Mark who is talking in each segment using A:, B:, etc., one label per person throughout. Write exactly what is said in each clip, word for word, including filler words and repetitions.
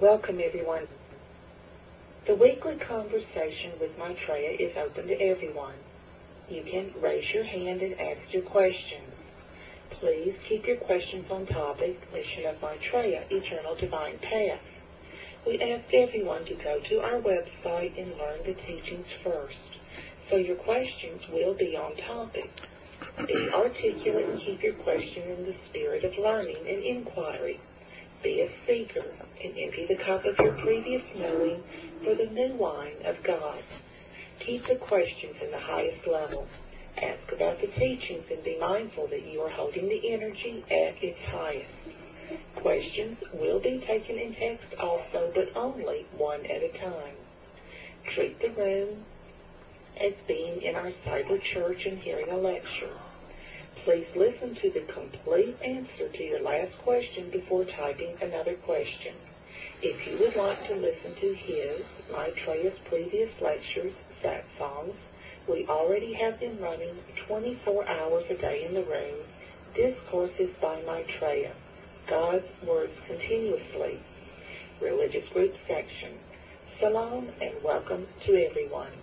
A: Welcome, everyone. The weekly conversation with Maitreya is open to everyone. You can raise your hand and ask your questions. Please keep your questions on topic, Mission of Maitreya, Eternal Divine Path. We ask everyone to go to our website and learn the teachings first, so your questions will be on topic. Be articulate and keep your question in the spirit of learning and inquiry. Be a seeker and empty the cup of your previous knowing for the new wine of God. Keep the questions in the highest level. Ask about the teachings and be mindful that you are holding the energy at its highest. Questions will be taken in text also, but only one at a time. Treat the room as being in our cyber church and hearing a lecture. Please listen to the complete answer to your last question before typing another question. If you would like to listen to his, Maitreya's previous lectures, sat songs, we already have them running twenty-four hours a day in the room. Discourses by Maitreya. God's Words Continuously. Religious Group Section. Salam and welcome to everyone.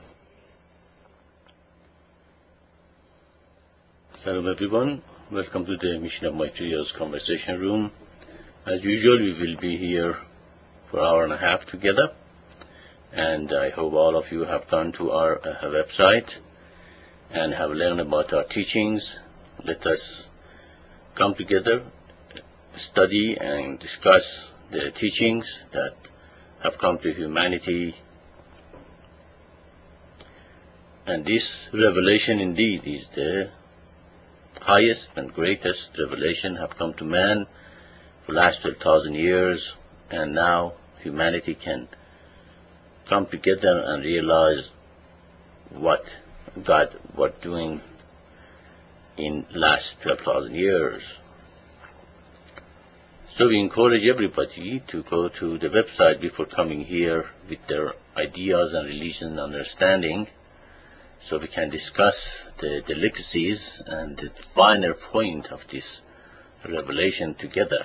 B: Salam everyone. Welcome to the Mission of Maitreya's Conversation Room. As usual, we will be here for an hour and a half together. And I hope all of you have gone to our uh, website and have learned about our teachings. Let us come together, study and discuss the teachings that have come to humanity. And this revelation indeed is the highest and greatest revelation have come to man for the last twelve thousand years, and now humanity can come together and realize what God was doing in the last twelve thousand years. So we encourage everybody to go to the website before coming here with their ideas and religion understanding, so we can discuss the delicacies and the finer point of this revelation together.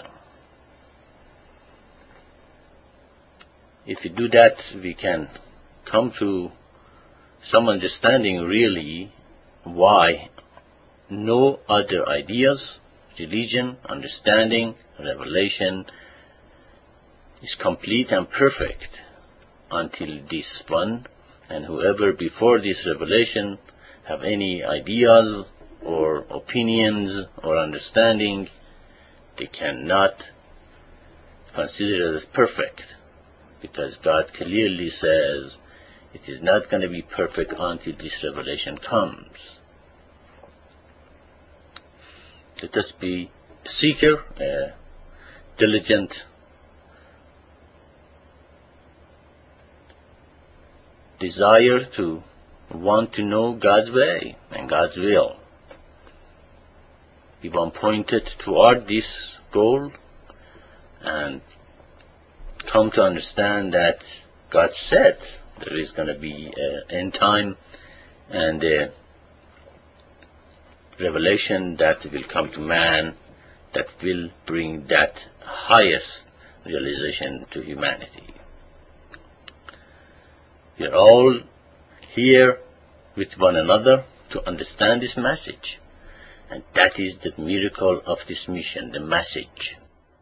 B: If we do that, we can come to some understanding really why no other ideas, religion, understanding, revelation is complete and perfect until this one, and whoever before this revelation have any ideas or opinions or understanding, they cannot consider it as perfect, because God clearly says it is not going to be perfect until this revelation comes. Let us be a seeker, a diligent desire to want to know God's way and God's will. We want pointed toward this goal and come to understand that God said there is going to be an end time and a revelation that will come to man that will bring that highest realization to humanity. We are all here with one another to understand this message, and that is the miracle of this mission, the message.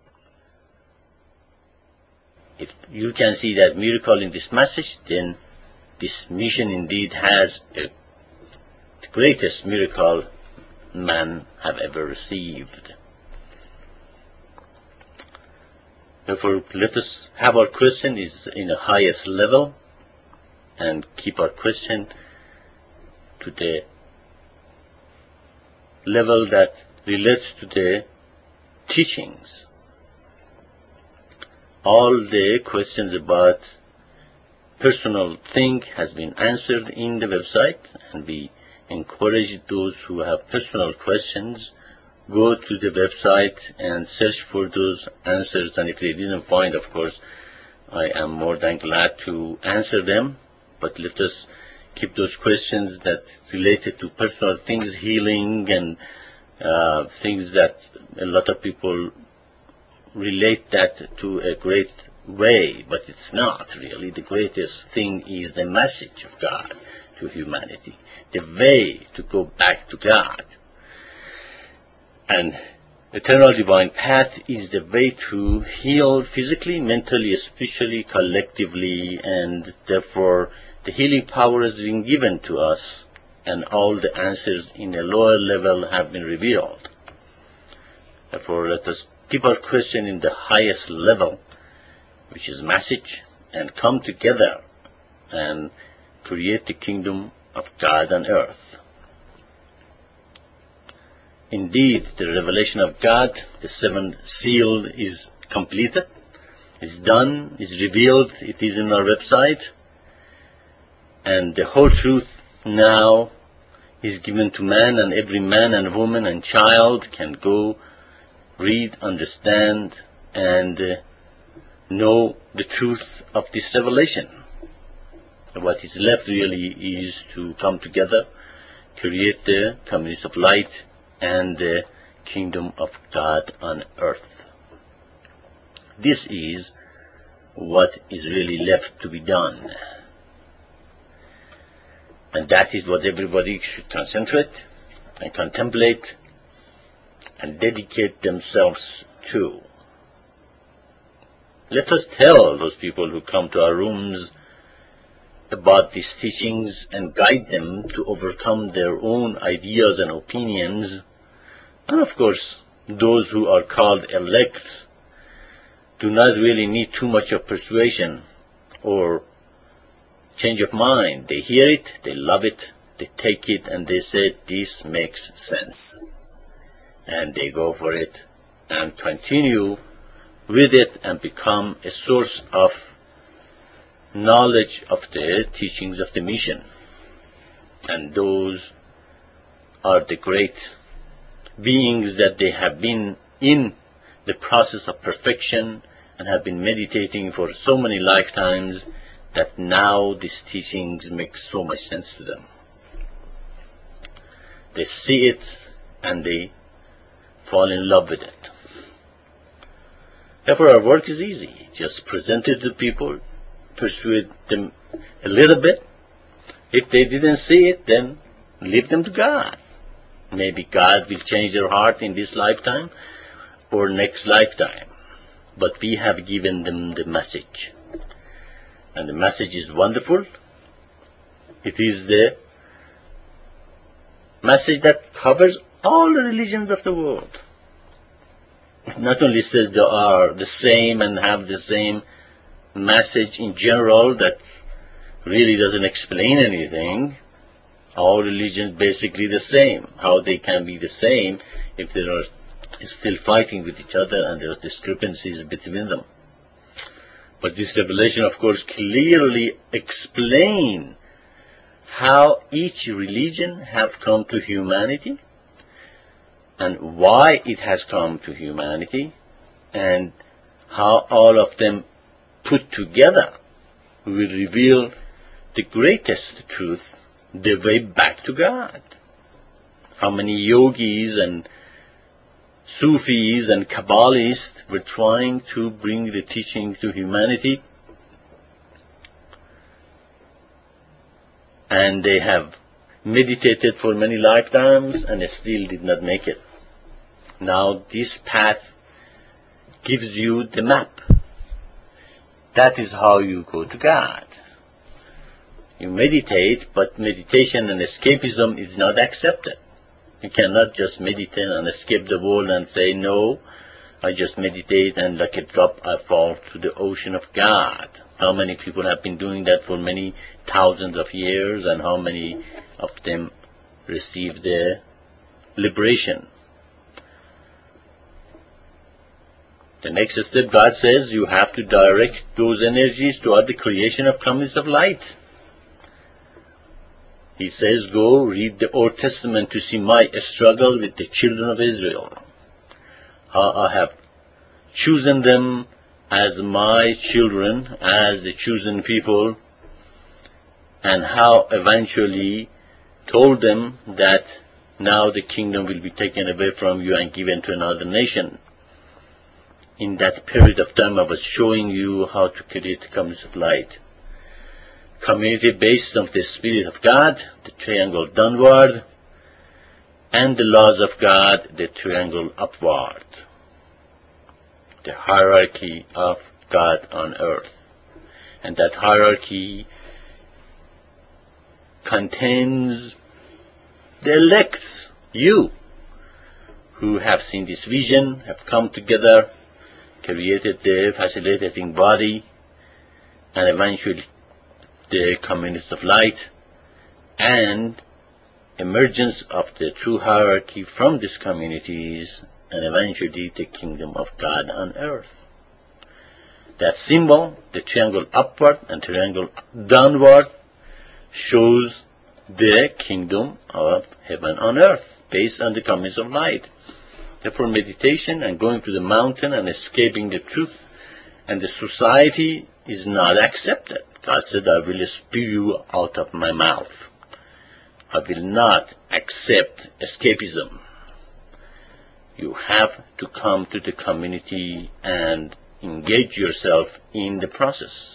B: If you can see that miracle in this message, then this mission indeed has a, the greatest miracle man have ever received. Therefore, let us have our question is in the highest level and keep our question to the level that relates to the teachings. All the questions about personal thing has been answered in the website, and we encourage those who have personal questions go to the website and search for those answers, and if they didn't find, of course, I am more than glad to answer them. But let us keep those questions that related to personal things, healing, and uh, things that a lot of people relate that to a great way, but it's not really. The greatest thing is the message of God to humanity, the way to go back to God. And eternal divine path is the way to heal physically, mentally, spiritually, collectively, and therefore the healing power has been given to us, and all the answers in a lower level have been revealed. Therefore, let us keep our question in the highest level, which is message, and come together and create the kingdom of God on earth. Indeed, the revelation of God, the seventh seal, is completed, is done, is revealed, it is in our website, and the whole truth now is given to man, and every man and woman and child can go read, understand, and uh, know the truth of this revelation. What is left really is to come together, create the communities of light and the kingdom of God on earth. This is what is really left to be done. And that is what everybody should concentrate and contemplate and dedicate themselves to. Let us tell those people who come to our rooms about these teachings and guide them to overcome their own ideas and opinions. And of course, those who are called elects do not really need too much of persuasion or change of mind. They hear it, they love it, they take it, and they say, this makes sense. And they go for it and continue with it and become a source of knowledge of the teachings of the mission. And those are the great beings that they have been in the process of perfection and have been meditating for so many lifetimes that now these teachings make so much sense to them. They see it and they fall in love with it. Therefore, our work is easy. Just present it to people, persuade them a little bit. If they didn't see it, then leave them to God. Maybe God will change their heart in this lifetime or next lifetime. But we have given them the message. And the message is wonderful. It is the message that covers all the religions of the world. It not only says they are the same and have the same message in general that really doesn't explain anything. All religions basically the same. How they can be the same if they are still fighting with each other and there's discrepancies between them. But this revelation, of course, clearly explains how each religion have come to humanity and why it has come to humanity and how all of them put together will reveal the greatest truth, the way back to God. How many yogis and Sufis and Kabbalists were trying to bring the teaching to humanity, and they have meditated for many lifetimes and they still did not make it. Now this path gives you the map. That is how you go to God. You meditate, but meditation and escapism is not accepted. You cannot just meditate and escape the world and say, no, I just meditate and like a drop I fall to the ocean of God. How many people have been doing that for many thousands of years, and how many of them received their liberation? The next step, God says, you have to direct those energies toward the creation of communities of light. He says, go read the Old Testament to see my struggle with the children of Israel. How I have chosen them as my children, as the chosen people, and how eventually told them that now the kingdom will be taken away from you and given to another nation. in that period of time I was showing you how to create communities of light. Community based on the Spirit of God, the triangle downward, and the laws of God, the triangle upward. The hierarchy of God on earth. And that hierarchy contains the elects, you, who have seen this vision, have come together, created the facilitating body, and eventually the communities of light, and emergence of the true hierarchy from these communities, and eventually the kingdom of God on earth. That symbol, the triangle upward and triangle downward, shows the kingdom of heaven on earth, based on the communities of light. Therefore, meditation and going to the mountain and escaping the truth and the society is not accepted. God said, I will spew you out of my mouth. I will not accept escapism. You have to come to the community and engage yourself in the process.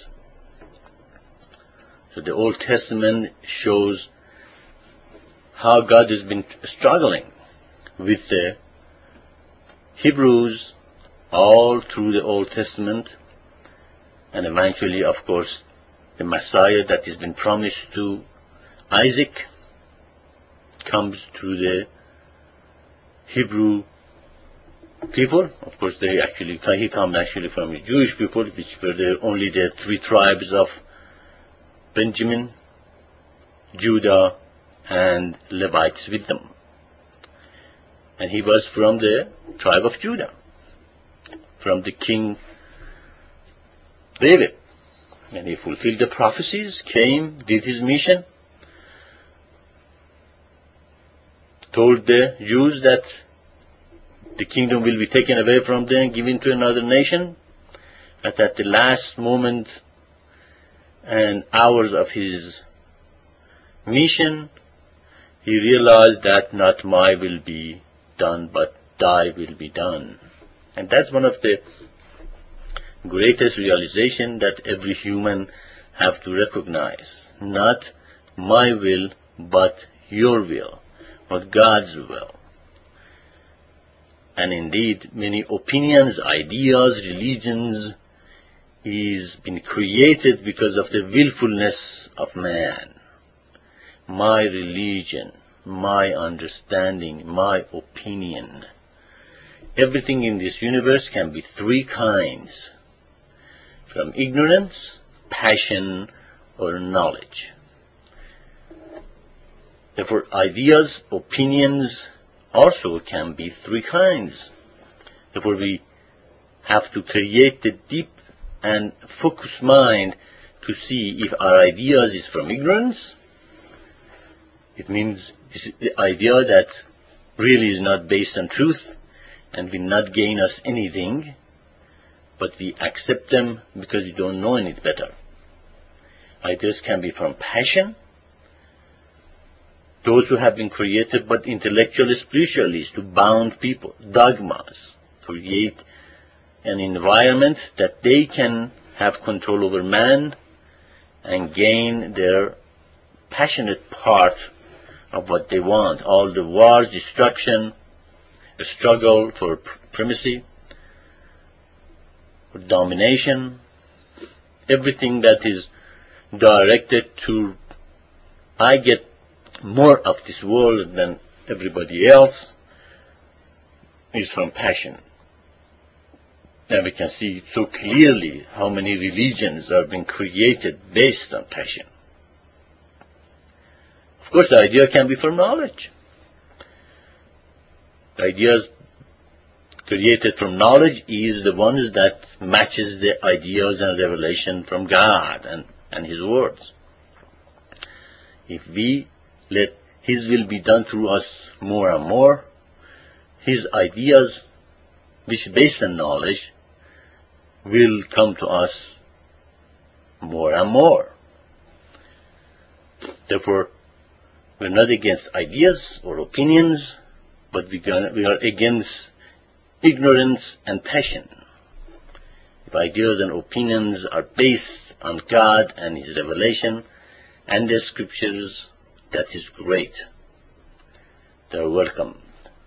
B: So the Old Testament shows how God has been struggling with the Hebrews all through the Old Testament, and eventually, of course, the Messiah that has been promised to Isaac comes through the Hebrew people. Of course, they actually he comes actually from the Jewish people, which were the, only the three tribes of Benjamin, Judah, and Levites with them. And he was from the tribe of Judah, from the king David. And he fulfilled the prophecies, came, did his mission, told the Jews that the kingdom will be taken away from them and given to another nation. But at the last moment and hours of his mission, he realized that not my will be done, but thy will be done. And that's one of the greatest realization that every human have to recognize. Not my will, but your will, but God's will. And indeed, many opinions, ideas, religions is been created because of the willfulness of man. My religion, my understanding, my opinion. Everything in this universe can be three kinds: from ignorance, passion, or knowledge. Therefore, ideas, opinions also can be three kinds. Therefore, we have to create the deep and focused mind to see if our ideas is from ignorance. It means it's the idea that really is not based on truth and will not gain us anything, but we accept them because we don't know any better. Ideas can be from passion. Those who have been created but intellectual spiritualists to bound people, dogmas, create an environment that they can have control over man and gain their passionate part of what they want. All the wars, destruction, the struggle for primacy, for domination, everything that is directed to, I get more of this world than everybody else, is from passion. And we can see so clearly how many religions are being created based on passion. Of course, the idea can be from knowledge. The ideas created from knowledge is the ones that matches the ideas and revelation from God and, and His words. If we let His will be done through us more and more, His ideas, which is based on knowledge, will come to us more and more. Therefore, we're not against ideas or opinions, but we are against ignorance and passion. if ideas and opinions are based on God and His revelation and the scriptures, that is great. They are welcome.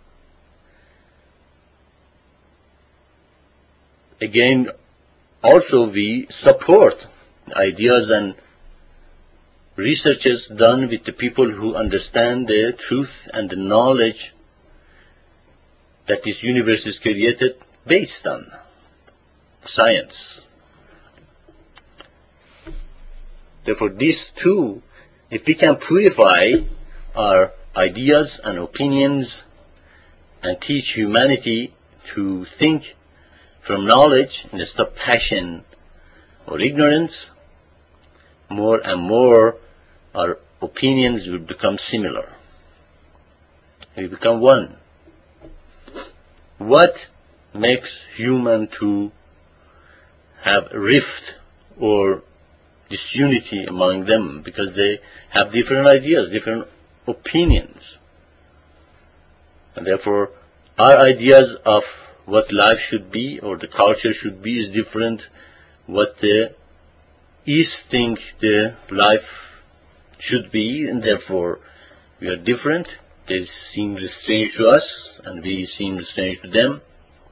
B: Again, also we support ideas and researches done with the people who understand the truth and the knowledge that this universe is created based on science. Therefore, these two, if we can purify our ideas and opinions and teach humanity to think from knowledge instead of passion or ignorance, more and more our opinions will become similar. We become one. What makes human to have rift or disunity among them? Because they have different ideas, different opinions. And therefore, our ideas of what life should be or the culture should be is different. What the East think the life should be, and therefore we are different. They seem strange to us, and we seem strange to them.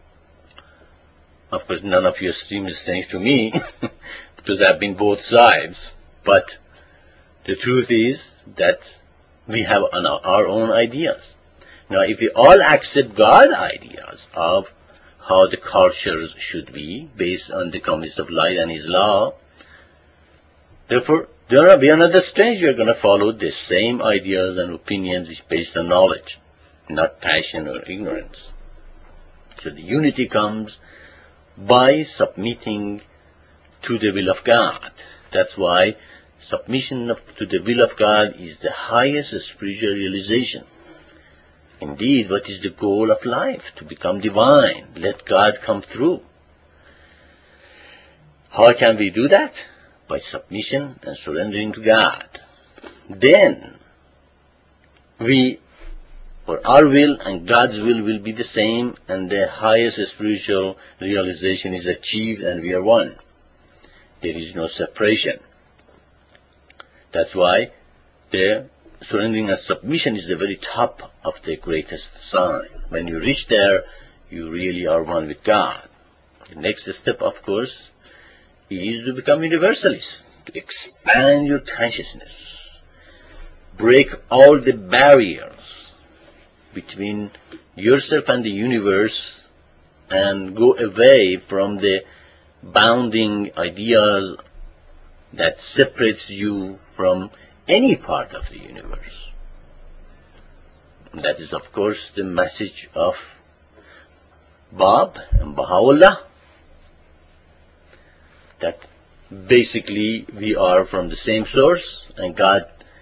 B: Of course, none of you seem strange to me, because I've been both sides. But the truth is that we have our own ideas. Now, if we all accept God's ideas of how the cultures should be, based on the communist of light and His law, therefore, there are, we are not the strange. We are going to follow the same ideas and opinions based on knowledge, not passion or ignorance. So the unity comes by submitting to the will of God. That's why submission of, to the will of God is the highest spiritual realization. Indeed, what is the goal of life? To become divine. Let God come through. How can we do that? By submission and surrendering to God. Then, we, or our will and God's will will be the same, and the highest spiritual realization is achieved, and we are one. There is no separation. That's why the surrendering and submission is the very top of the greatest sign. When you reach there, you really are one with God. The next step, of course, is to become universalist, to expand your consciousness, break all the barriers between yourself and the universe, and go away from the bounding ideas that separates you from any part of the universe. And that is, of course, the message of Bab and Baha'u'llah, that basically we are from the same source, and God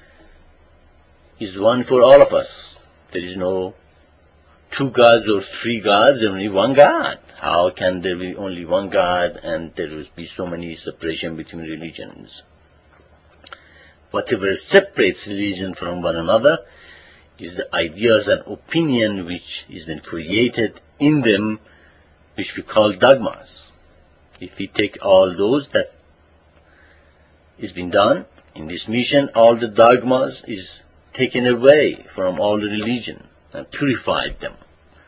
B: is one for all of us. There is no two gods or three gods, there is only one God. How can there be only one God and there will be so many separation between religions? Whatever separates religion from one another is the ideas and opinion which is then created in them, which we call dogmas. If we take all those that is been done in this mission, all the dogmas is taken away from all the religion and purified them.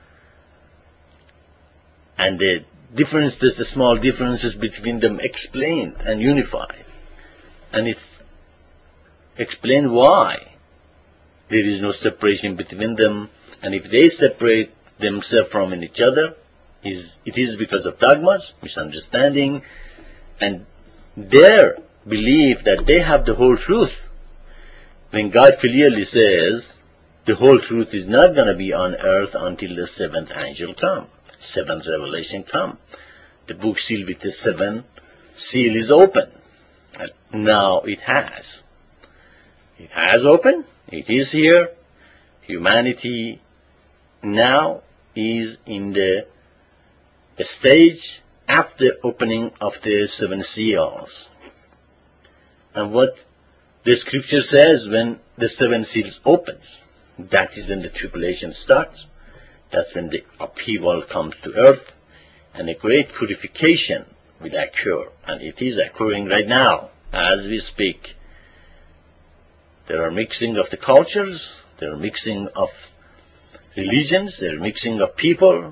B: And the differences, the small differences between them explained and unified. And it's explained why there is no separation between them. And if they separate themselves from each other, is it is because of dogmas, misunderstanding, and their belief that they have the whole truth. When God clearly says the whole truth is not going to be on earth until the seventh angel come, seventh revelation come. The book sealed with the seven seal is open. And now it has. It has opened. It is here. Humanity now is in the stage after opening of the seven seals. And what the scripture says, when the seven seals opens, that is when the tribulation starts. That's when the upheaval comes to earth, and a great purification will occur, and it is occurring right now as we speak. There are mixing of the cultures, there are mixing of religions, there are mixing of people.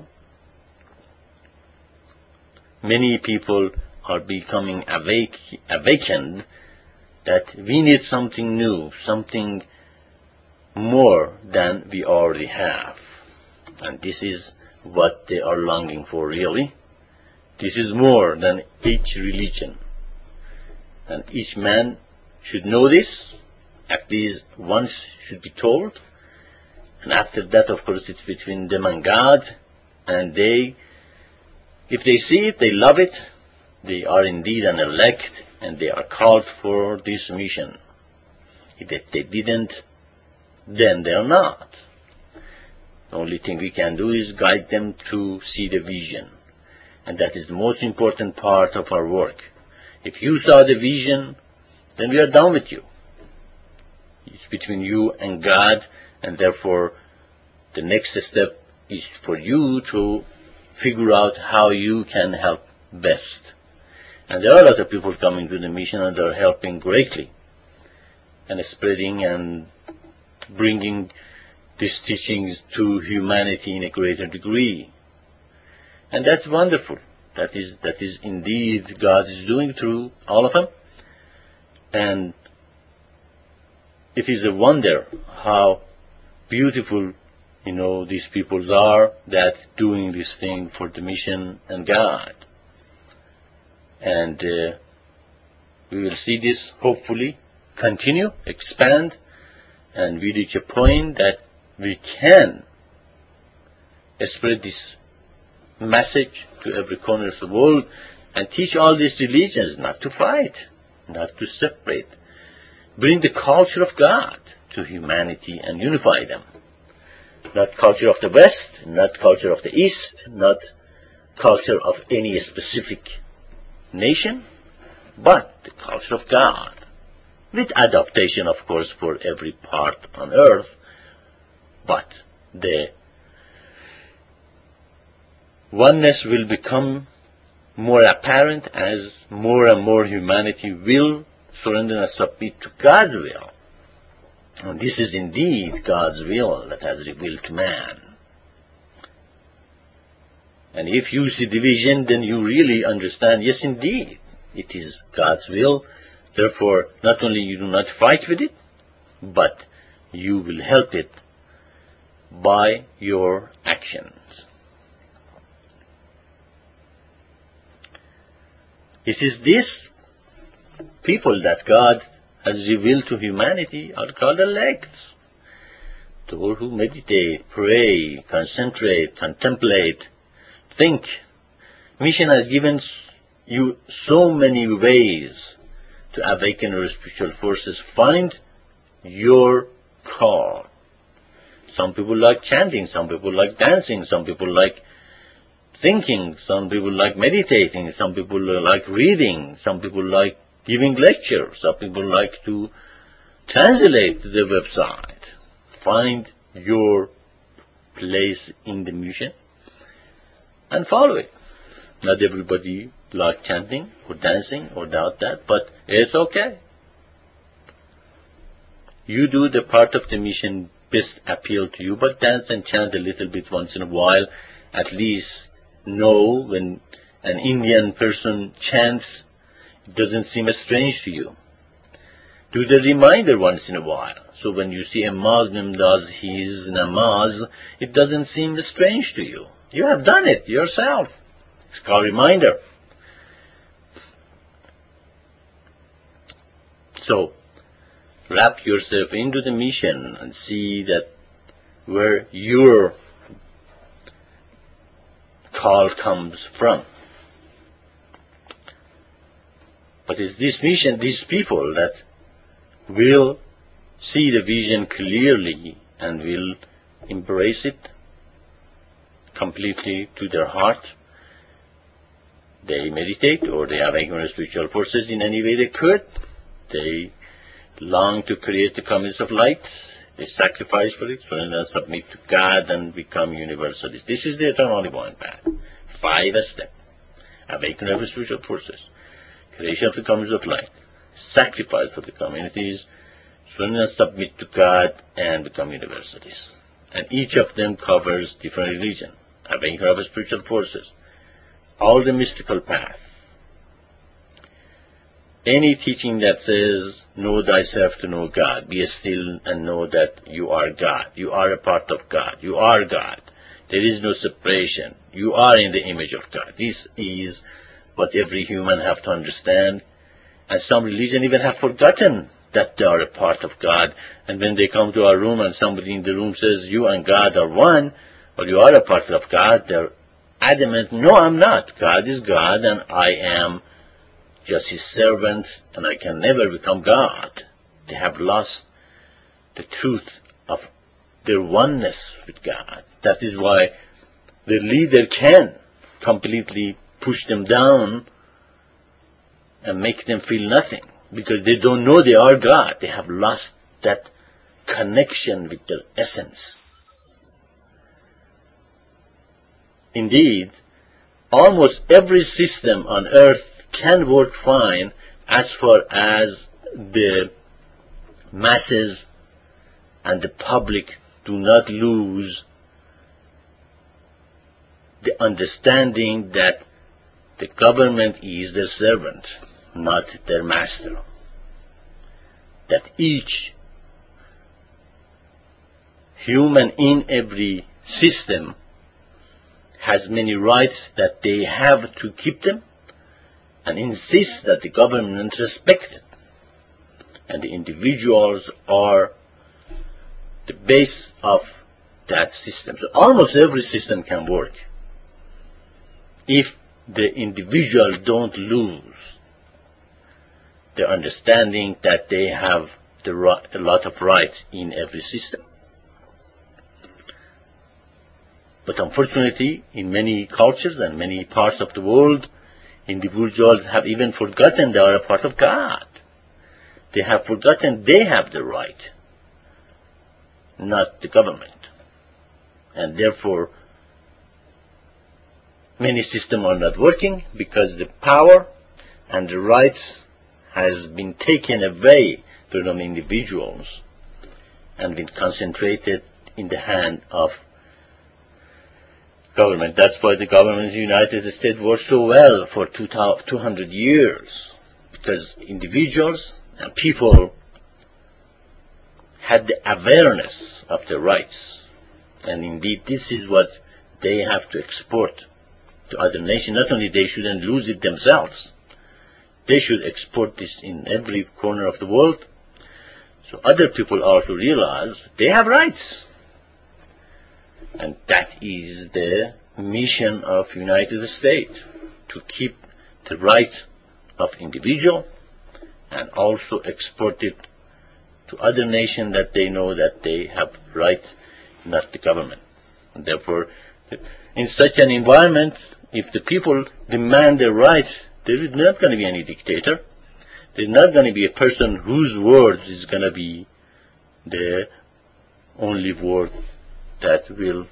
B: Many people are becoming awake, awakened that we need something new, something more than we already have. And this is what they are longing for, really. This is more than each religion. And each man should know this, at least once should be told. And after that, of course, it's between them and God. And they, if they see it, they love it. They are indeed an elect, and they are called for this mission. If they didn't, then they are not. The only thing we can do is guide them to see the vision. And that is the most important part of our work. If you saw the vision, then we are done with you. It's between you and God, and therefore the next step is for you to figure out how you can help best. And there are a lot of people coming to the mission, and they're helping greatly, and spreading and bringing these teachings to humanity in a greater degree. And that's wonderful. That is, that is indeed God is doing through all of them. And it is a wonder how beautiful, you know, these peoples are that doing this thing for the mission and God. And uh, we will see this hopefully continue, expand, and we reach a point that we can spread this message to every corner of the world and teach all these religions not to fight, not to separate. Bring the culture of God to humanity and unify them. Not culture of the West, not culture of the East, not culture of any specific nation, but the culture of God. With adaptation, of course, for every part on earth, but the oneness will become more apparent as more and more humanity will surrender and submit to God's will. And this is indeed God's will that has revealed to man. And if you see the vision, then you really understand, yes, indeed, it is God's will. Therefore, not only you do not fight with it, but you will help it by your actions. It is these people that God has revealed to humanity are called elects. Those who meditate, pray, concentrate, contemplate, think. Mission has given you so many ways to awaken your spiritual forces. Find your call. Some people like chanting, some people like dancing, some people like thinking, some people like meditating, some people like reading, some people like giving lectures, some people like to translate the website. Find your place in the mission and follow it. Not everybody like chanting or dancing or doubt that, but it's okay. You do the part of the mission best appeal to you, but dance and chant a little bit once in a while. At least know when an Indian person chants, it doesn't seem strange to you. Do the reminder once in a while. So when you see a Muslim does his namaz, it doesn't seem strange to you. You have done it yourself. It's called reminder. So, wrap yourself into the mission and see that where your call comes from. But it's this mission, these people that will see the vision clearly and will embrace it completely to their heart. They meditate or they awaken their spiritual forces in any way they could. They long to create the comets of light. They sacrifice for it, surrender and submit to God and become universalists. This is the eternal divine path. Five steps. awakening of spiritual forces, creation of the communities of light, sacrifice for the communities, surrender, submit to God, and become universities. And each of them covers different religion, awakening of spiritual forces, all the mystical path. Any teaching that says, know thyself to know God, be still and know that you are God, you are a part of God, you are God, there is no separation, you are in the image of God. This is what every human have to understand. And some religion even have forgotten that they are a part of God. And when they come to our room and somebody in the room says, you and God are one, or you are a part of God, they're adamant, no, I'm not. God is God, and I am just his servant, and I can never become God. They have lost the truth of their oneness with God. That is why the leader can completely push them down and make them feel nothing, because they don't know they are God. They have lost that connection with their essence. Indeed, almost every system on earth can work fine as far as the masses and the public do not lose the understanding that the government is their servant, not their master. That each human in every system has many rights, that they have to keep them and insist that the government respect it. And the individuals are the base of that system. So almost every system can work if the individual don't lose the understanding that they have the right, a lot of rights in every system. But unfortunately, in many cultures and many parts of the world, individuals have even forgotten they are a part of God. They have forgotten they have the right, not the government. And therefore, many systems are not working because the power and the rights has been taken away from individuals and been concentrated in the hand of government. That's why the government of the United States worked so well for two hundred years, because individuals and people had the awareness of their rights. And indeed, this is what they have to export to other nations. Not only they shouldn't lose it themselves, they should export this in every corner of the world, so other people also realize they have rights. And that is the mission of United States, to keep the right of individual and also export it to other nations that they know that they have right, not the government. And therefore, in such an environment, if the people demand their rights, there is not going to be any dictator. There's not going to be a person whose words is going to be the only word that will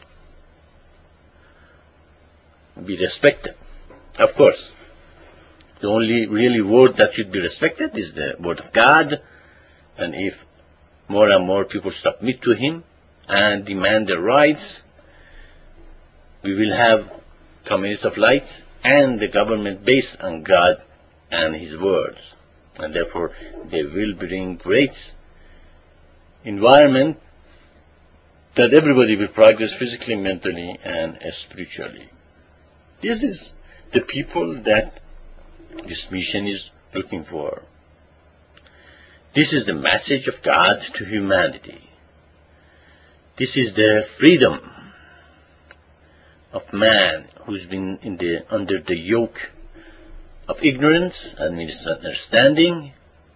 B: be respected. Of course, the only really word that should be respected is the word of God, and if more and more people submit to him and demand their rights, we will have communities of light and the government based on God and his words, and therefore they will bring great environment that everybody will progress physically, mentally, and spiritually. This is the people that this mission is looking for. This is the message of God to humanity. This is the freedom of man who's been in the, under the yoke of ignorance and misunderstanding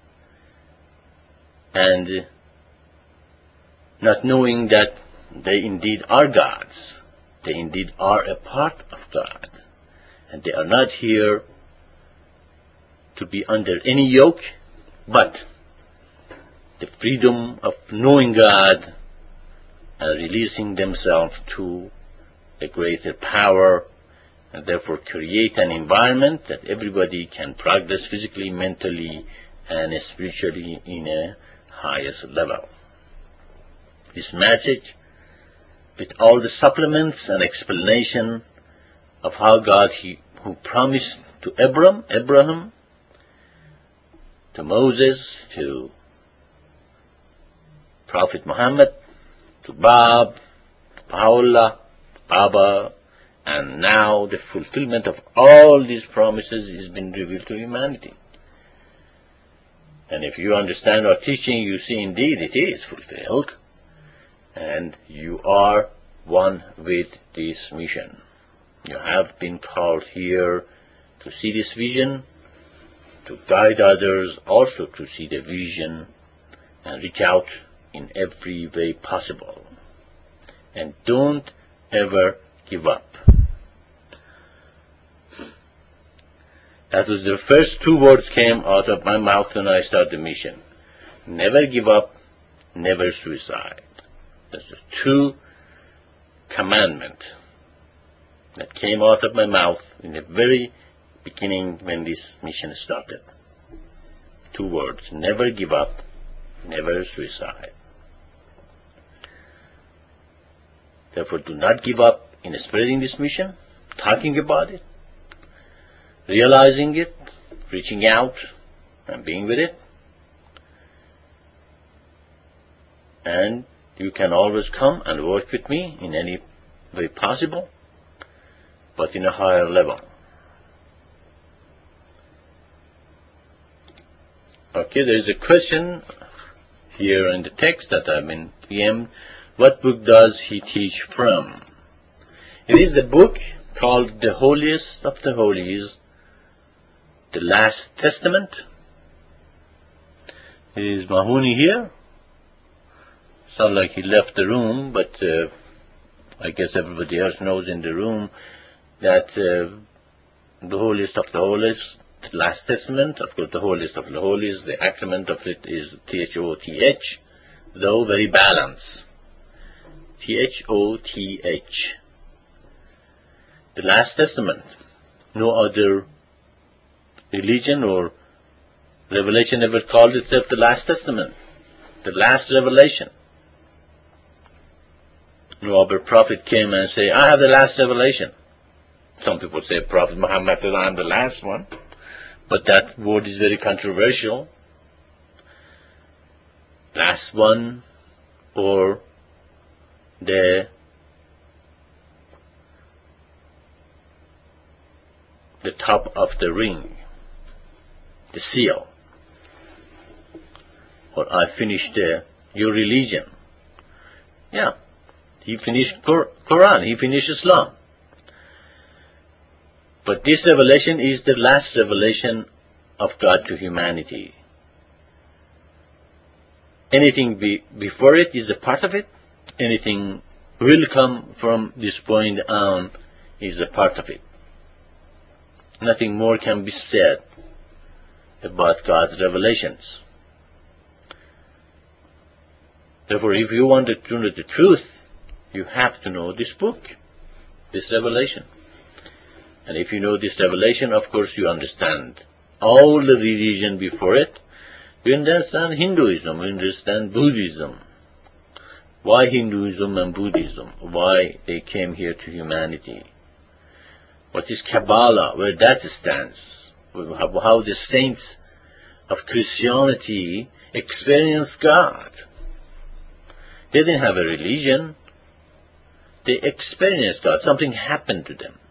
B: and not knowing that they indeed are gods. They indeed are a part of God. And they are not here to be under any yoke, but the freedom of knowing God and releasing themselves to a greater power and therefore create an environment that everybody can progress physically, mentally, and spiritually in a highest level. This message, with all the supplements and explanation of how God he, who promised to Abraham, Abraham, to Moses, to Prophet Muhammad, to Bab, to Paula, to Baba, and now the fulfillment of all these promises has been revealed to humanity. And if you understand our teaching, you see indeed it is fulfilled, and you are one with this mission. You have been called here to see this vision, to guide others also to see the vision, and reach out in every way possible. And don't ever give up. That was the first two words came out of my mouth when I started the mission. Never give up, never suicide. That's the two commandments that came out of my mouth in the very beginning when this mission started. Two words, never give up, never suicide. Therefore, do not give up in spreading this mission, talking about it, realizing it, reaching out, and being with it. And you can always come and work with me in any way possible, but in a higher level. Okay, there is a question here in the text that I've been P M'd. What book does he teach from? It is the book called The Holiest of the Holies, The Last Testament. Is Mahoney here? Sounds like he left the room, but uh, I guess everybody else knows in the room that uh, the Holiest of the Holies, the Last Testament, of course the Holiest of the Holies, the acronym of it is T H O T H, though very balanced. T H O T H. The Last Testament. No other religion or revelation ever called itself the Last Testament. The last revelation. No other prophet came and say, I have the last revelation. Some people say Prophet Muhammad said, I am the last one. But that word is very controversial. Last one, or the the top of the ring, the seal, or I finished uh, your religion. Yeah, he finished Qur- Quran, he finished Islam. But this revelation is the last revelation of God to humanity. Anything be, before it is a part of it. Anything will come from this point on is a part of it. Nothing more can be said about God's revelations. Therefore, if you want to know the truth, you have to know this book, this revelation. And if you know this revelation, of course you understand all the religion before it. You understand Hinduism, you understand Buddhism. Why Hinduism and Buddhism? Why they came here to humanity? What is Kabbalah? Where that stands? How the saints of Christianity experienced God. They didn't have a religion. They experienced God. Something happened to them.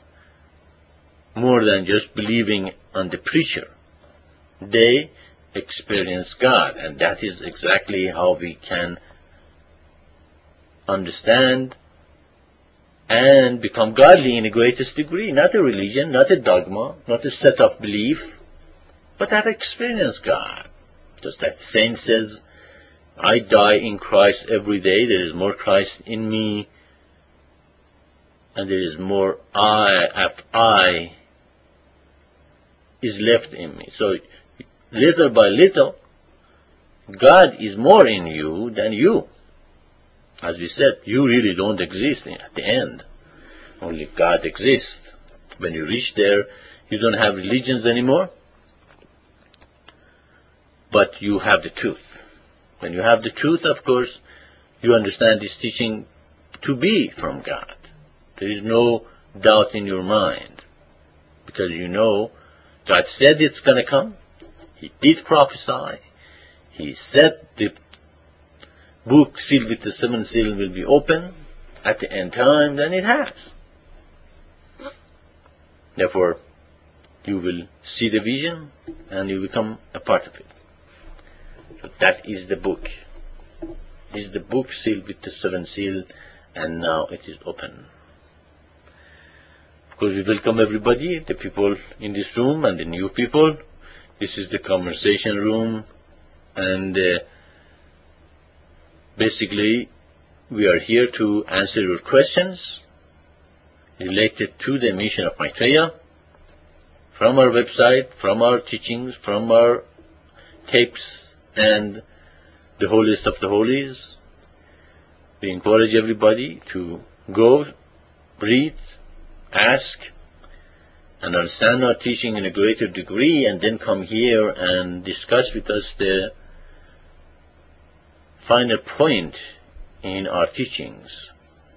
B: More than just believing on the preacher. They experienced God. And that is exactly how we can understand and become godly in the greatest degree. Not a religion, not a dogma, not a set of belief, but that experience God. Just that saint says, I die in Christ every day. There is more Christ in me, and there is more I of I is left in me. So little by little, God is more in you than you. As we said, you really don't exist at the end. Only God exists. When you reach there, you don't have religions anymore, but you have the truth. When you have the truth, of course, you understand this teaching to be from God. There is no doubt in your mind, because you know God said it's going to come. He did prophesy. He said the book sealed with the seventh seal will be open at the end time, and it has. Therefore, you will see the vision and you become a part of it. So that is the book. This is the book sealed with the seventh seal, and now it is open. Of course, we welcome everybody, the people in this room and the new people. This is the conversation room, and uh, basically we are here to answer your questions related to the mission of Maitreya from our website, from our teachings, from our tapes, and the holiest of the holies. We encourage everybody to go, read, ask, and understand our teaching in a greater degree, and then come here and discuss with us the final point in our teachings.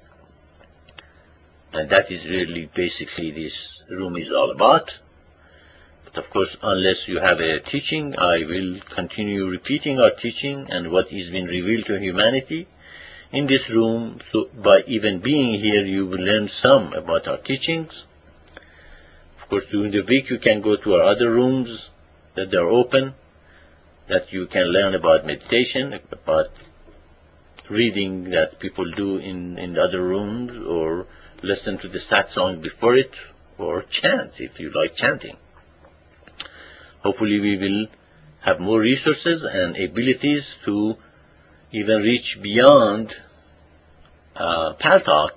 B: And that is really basically this room is all about. But of course, unless you have a teaching, I will continue repeating our teaching and what is being revealed to humanity in this room. So by even being here, you will learn some about our teachings. Of course, during the week, you can go to our other rooms that are open, that you can learn about meditation, about reading that people do in, in the other rooms, or listen to the satsang before it, or chant if you like chanting. Hopefully we will have more resources and abilities to even reach beyond uh, Paltalk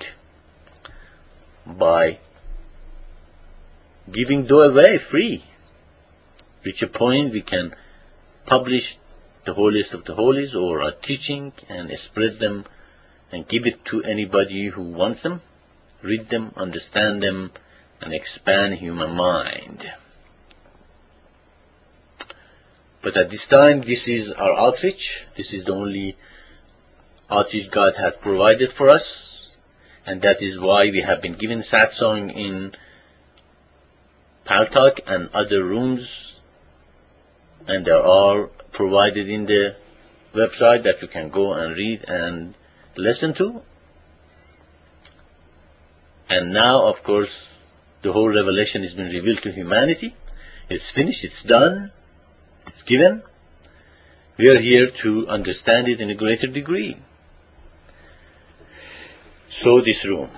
B: by giving Dua away free. Reach a point we can publish the holiest of the holies or our teaching and spread them and give it to anybody who wants them, read them, understand them, and expand human mind. But at this time, this is our outreach. This is the only outreach God has provided for us, and that is why we have been given satsang in Paltalk and other rooms, and they are all provided in the website that you can go and read and listen to. And now, of course, the whole revelation has been revealed to humanity. It's finished, it's done, it's given. We are here to understand it in a greater degree. So this room.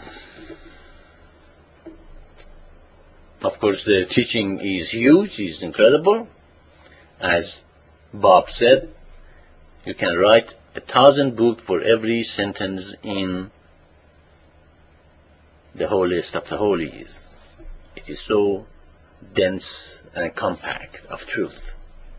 B: Of course, the teaching is huge, is incredible. As Bob said, you can write a thousand books for every sentence in the holiest of the holies. It is so dense and compact of truth.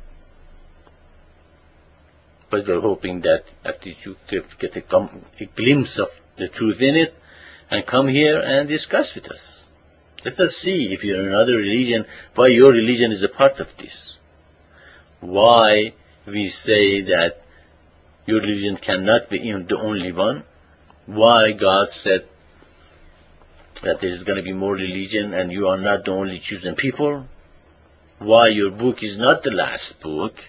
B: But we're hoping that after you get a, a glimpse of the truth in it and come here and discuss with us. Let us see, if you're in another religion, why your religion is a part of this. Why we say that your religion cannot be the only one. Why God said that there is going to be more religion and you are not the only chosen people. Why your book is not the last book.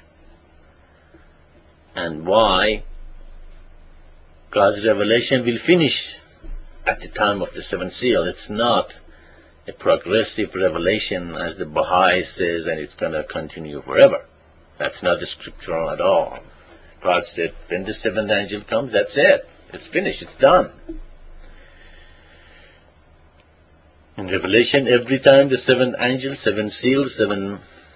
B: And why God's revelation will finish at the time of the seventh seal. It's not a progressive revelation as the Baha'i says, and it's going to continue forever. That's not the scriptural at all. God said, when the seventh angel comes, that's it. It's finished. It's done. In Revelation, every time the seventh angel, seven seals, seven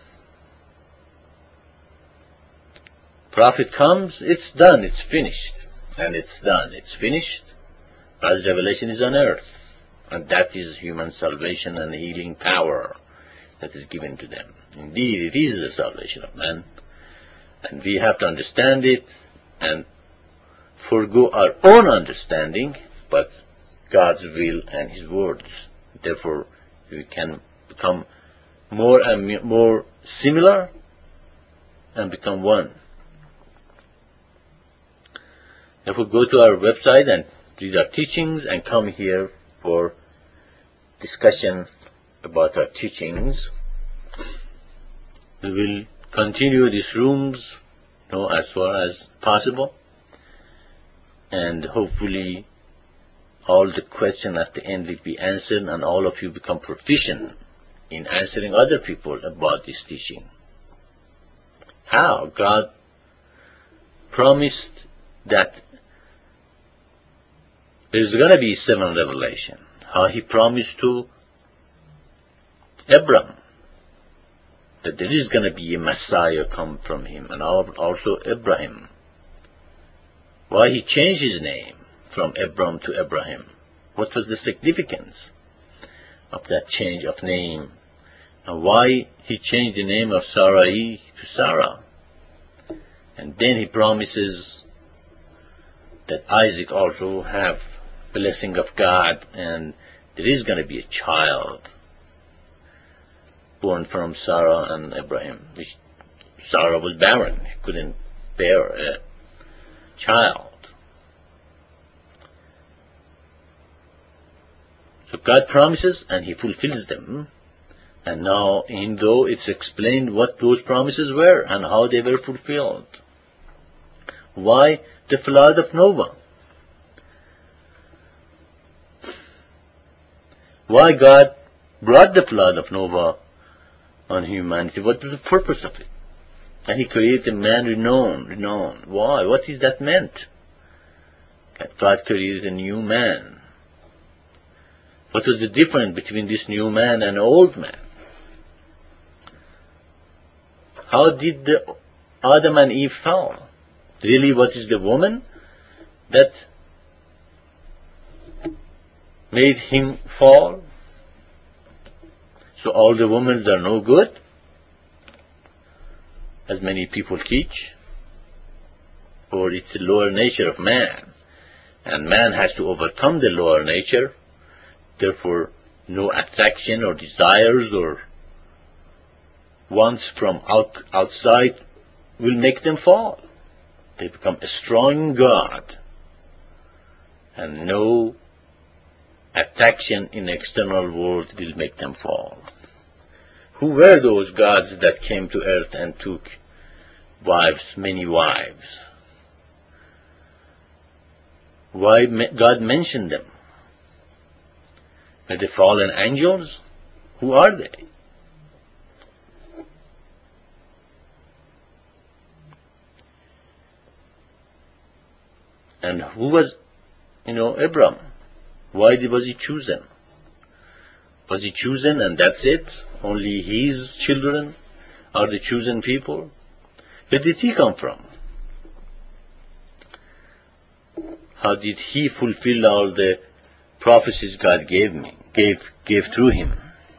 B: prophet comes, it's done. It's finished. And it's done. It's finished. God's revelation is on earth. And that is human salvation and healing power that is given to them. Indeed, it is the salvation of man. And we have to understand it and forgo our own understanding, but God's will and His words. Therefore, We can become more and more similar and become one. If we go to our website and read our teachings and come here for discussion about our teachings, we will continue these rooms, you know, as far as possible, and hopefully all the questions at the end will be answered and all of you become proficient in answering other people about this teaching. How God promised that there's going to be seven revelation. How he promised to Abraham that there is going to be a Messiah come from him, and also Abraham. Why he changed his name from Abram to Abraham? What was the significance of that change of name? And why he changed the name of Sarai to Sarah? And then he promises that Isaac also have blessing of God, and there is going to be a child born from Sarah and Abraham. Which Sarah was barren, he couldn't bear a child. So God promises and he fulfills them. And now, even though it's explained what those promises were and how they were fulfilled. Why the flood of Noah? Why God brought the flood of Noah on humanity? What was the purpose of it? And he created a man renowned, renowned. Why? What is that meant? That God created a new man. What was the difference between this new man and old man? How did the Adam and Eve fall? Really, what is the woman that made him fall? So all the women are no good, as many people teach, or it's the lower nature of man, and man has to overcome the lower nature, therefore no attraction or desires or wants from out, outside will make them fall. They become a strong God, and no attraction in the external world will make them fall. Who were those gods that came to earth and took wives, many wives? Why God mentioned them? Are they fallen angels? Who are they? And who was, you know, Abram? Why was he chosen? Was he chosen and that's it? Only his children are the chosen people? Where did he come from? How did he fulfill all the prophecies God gave me, gave, gave through him?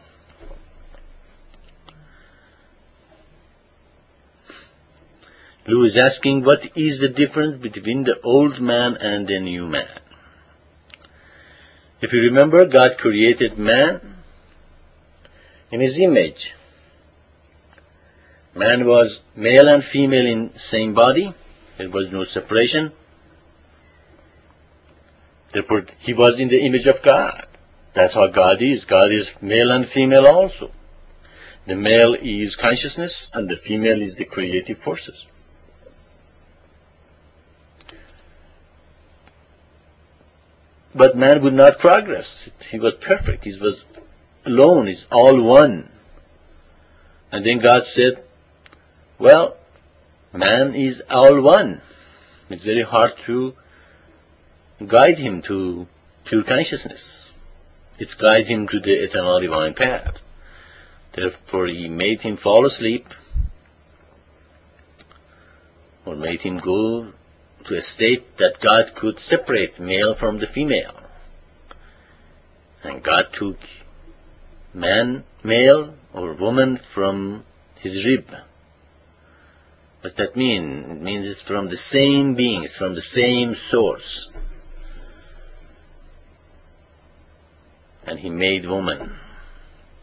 B: Lou is asking, what is the difference between the old man and the new man? If you remember, God created man in his image. Man was male and female in same body. There was no separation. Therefore, he was in the image of God. That's how God is. God is male and female also. The male is consciousness and the female is the creative forces. But man would not progress. He was perfect. He was alone. He's all one. And then God said, well, man is all one. It's very hard to guide him to pure consciousness. It's guide him to the eternal divine path. Therefore, he made him fall asleep, or made him go to a state that God could separate male from the female. And God took man, male, or woman from his rib. What does that mean? It means it's from the same beings, from the same source. And he made woman.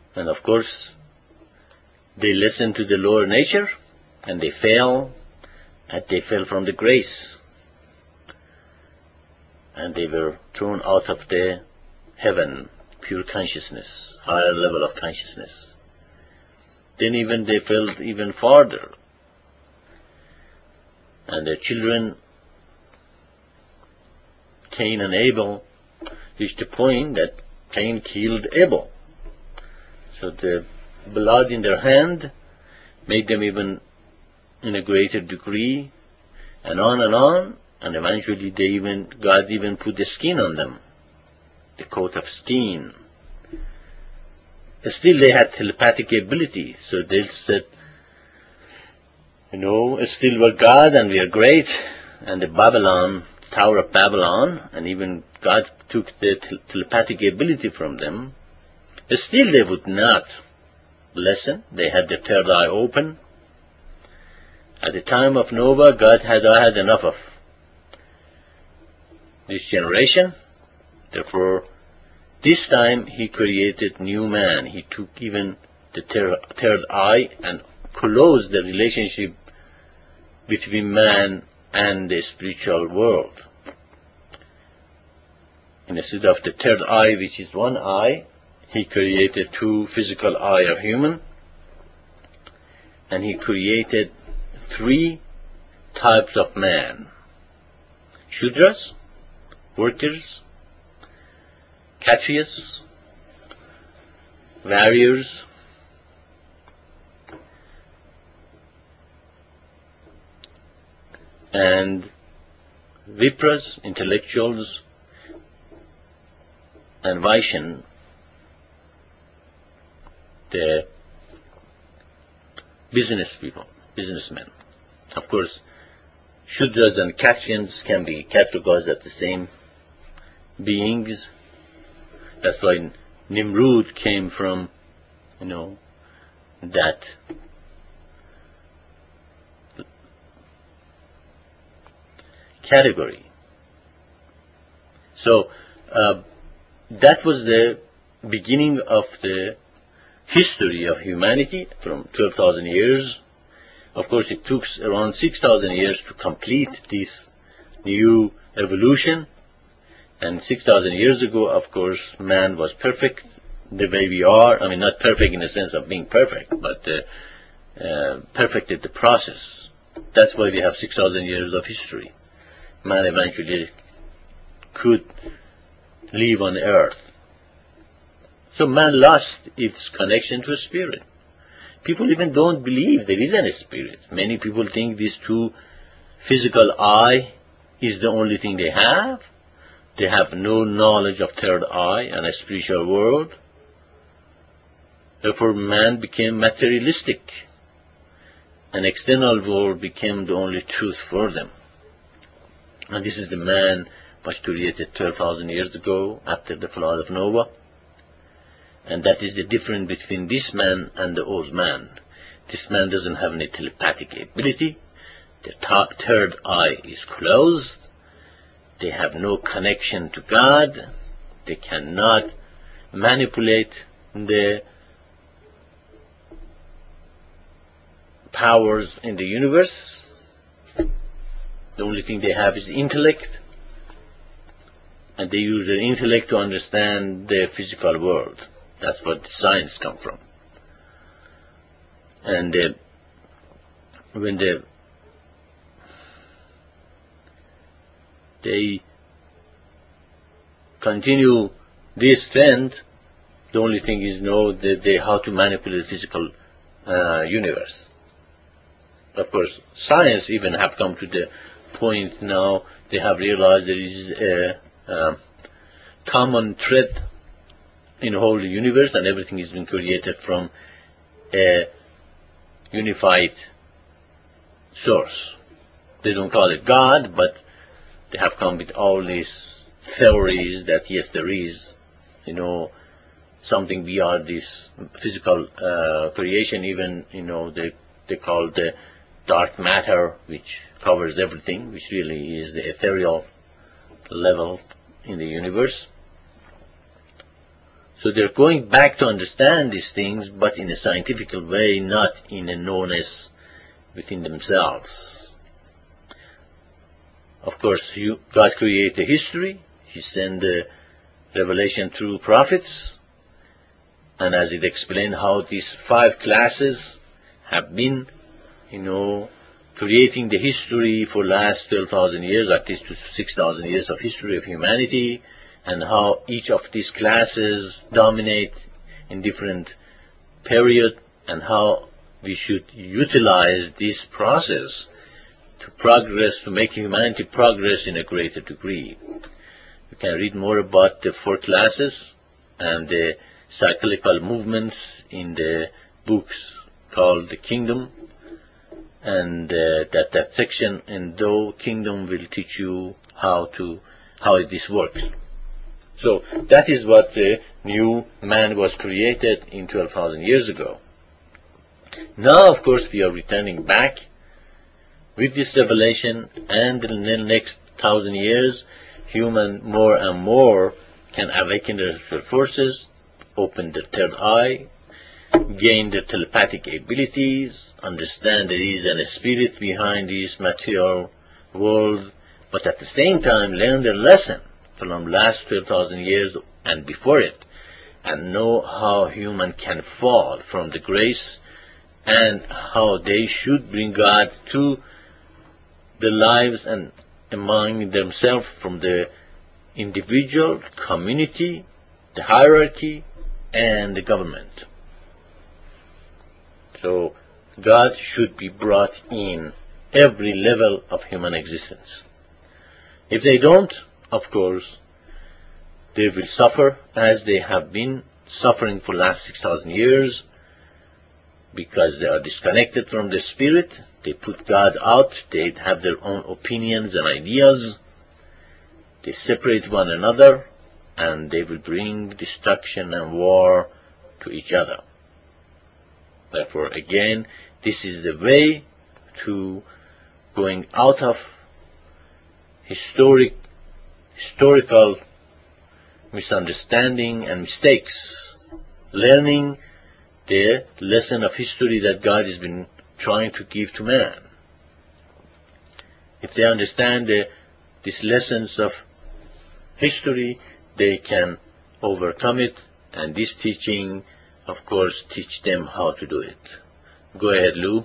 B: And of course, they listened to the lower nature, and they fell, and they fell from the grace. And they were thrown out of the heaven, pure consciousness, higher level of consciousness. Then even they fell even farther. And their children, Cain and Abel, reached a point that Cain killed Abel. So the blood in their hand made them even in a greater degree, and on and on, and eventually they even, God even put the skin on them, the coat of skin. Still they had telepathic ability, so they said, you know, still we're God and we are great, and the Babylon, Tower of Babylon, and even God took the te- telepathic ability from them. Still they would not listen. They had their third eye open. At the time of Noah, God had had enough of this generation. Therefore, this time he created new man. He took even the ter- third eye and closed the relationship between man and the spiritual world. Instead of the third eye, which is one eye, he created two physical eye of human, and he created three types of man: Shudras, workers, Kshatriyas, warriors, and Vipras, intellectuals, and Vaishyan, the business people, businessmen. Of course, Shudras and Kshatriyas can be categorized as the same beings. That's why Nimrud came from, you know, that category. So, uh, that was the beginning of the history of humanity from twelve thousand years. Of course, it took around six thousand years to complete this new evolution. And six thousand years ago, of course, man was perfect the way we are. I mean, not perfect in the sense of being perfect, but uh, uh, perfected the process. That's why we have six thousand years of history. Man eventually could live on earth. So man lost its connection to spirit. People even don't believe there is any spirit. Many people think these two physical eye is the only thing they have. They have no knowledge of third eye and a spiritual world. Therefore, man became materialistic. An external world became the only truth for them. And this is the man was created twelve thousand years ago after the flood of Noah. And that is the difference between this man and the old man. This man doesn't have any telepathic ability. The th- third eye is closed. They have no connection to God. They cannot manipulate the powers in the universe. The only thing they have is intellect. And they use their intellect to understand the physical world. That's what science comes from. And uh, when the, they continue this trend, the only thing is know that they how to manipulate the physical uh, universe. Of course, science even have come to the point now they have realized there is a, a common thread in the whole universe, and everything has been created from a unified source. They don't call it God, but they have come with all these theories that yes, there is, you know, something beyond this physical uh, creation. Even, you know, they they call the dark matter, which covers everything, which really is the ethereal level in the universe. So they're going back to understand these things, but in a scientific way, not in a knownness within themselves. Of course, you, God created history. He sent the revelation through prophets. And as it explained how these five classes have been, you know, creating the history for the last twelve thousand years, at least to six thousand years of history of humanity, and how each of these classes dominate in different period, and how we should utilize this process to progress, to make humanity progress in a greater degree. You can read more about the four classes and the cyclical movements in the books called The Kingdom, and uh, that, that section in the Kingdom will teach you how to how this works. So that is what the new man was created in twelve thousand years ago. Now, of course, we are returning back with this revelation, and in the next thousand years, human more and more can awaken their forces, open their third eye, gain their telepathic abilities, understand there is a spirit behind this material world, but at the same time learn their lesson from last twelve thousand years and before it, and know how human can fall from the grace and how they should bring God to the lives and among themselves, from the individual, community, the hierarchy, and the government. So God should be brought in every level of human existence. If they don't, of course, they will suffer as they have been suffering for the last six thousand years, because they are disconnected from the spirit. They put God out. They have their own opinions and ideas. They separate one another, and they will bring destruction and war to each other. Therefore, again, this is the way to going out of historic, historical misunderstanding and mistakes, learning the lesson of history that God has been trying to give to man. If they understand the, these lessons of history, they can overcome it, and this teaching, of course, teach them how to do it. Go ahead, Lou.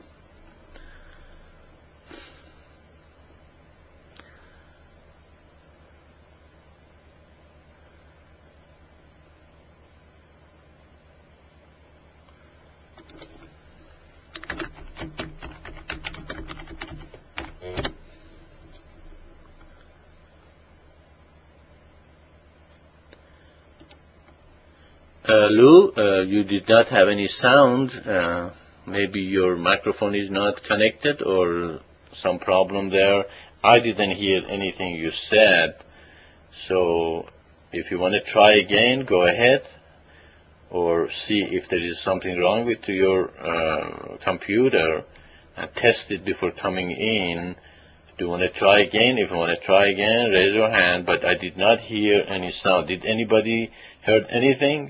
B: Uh, Lou, uh, you did not have any sound. Uh, maybe your microphone is not connected or some problem there. I didn't hear anything you said. So if you want to try again, go ahead, or see if there is something wrong with your uh, computer and test it before coming in. Do you want to try again? If you want to try again, raise your hand, but I did not hear any sound. Did anybody heard anything?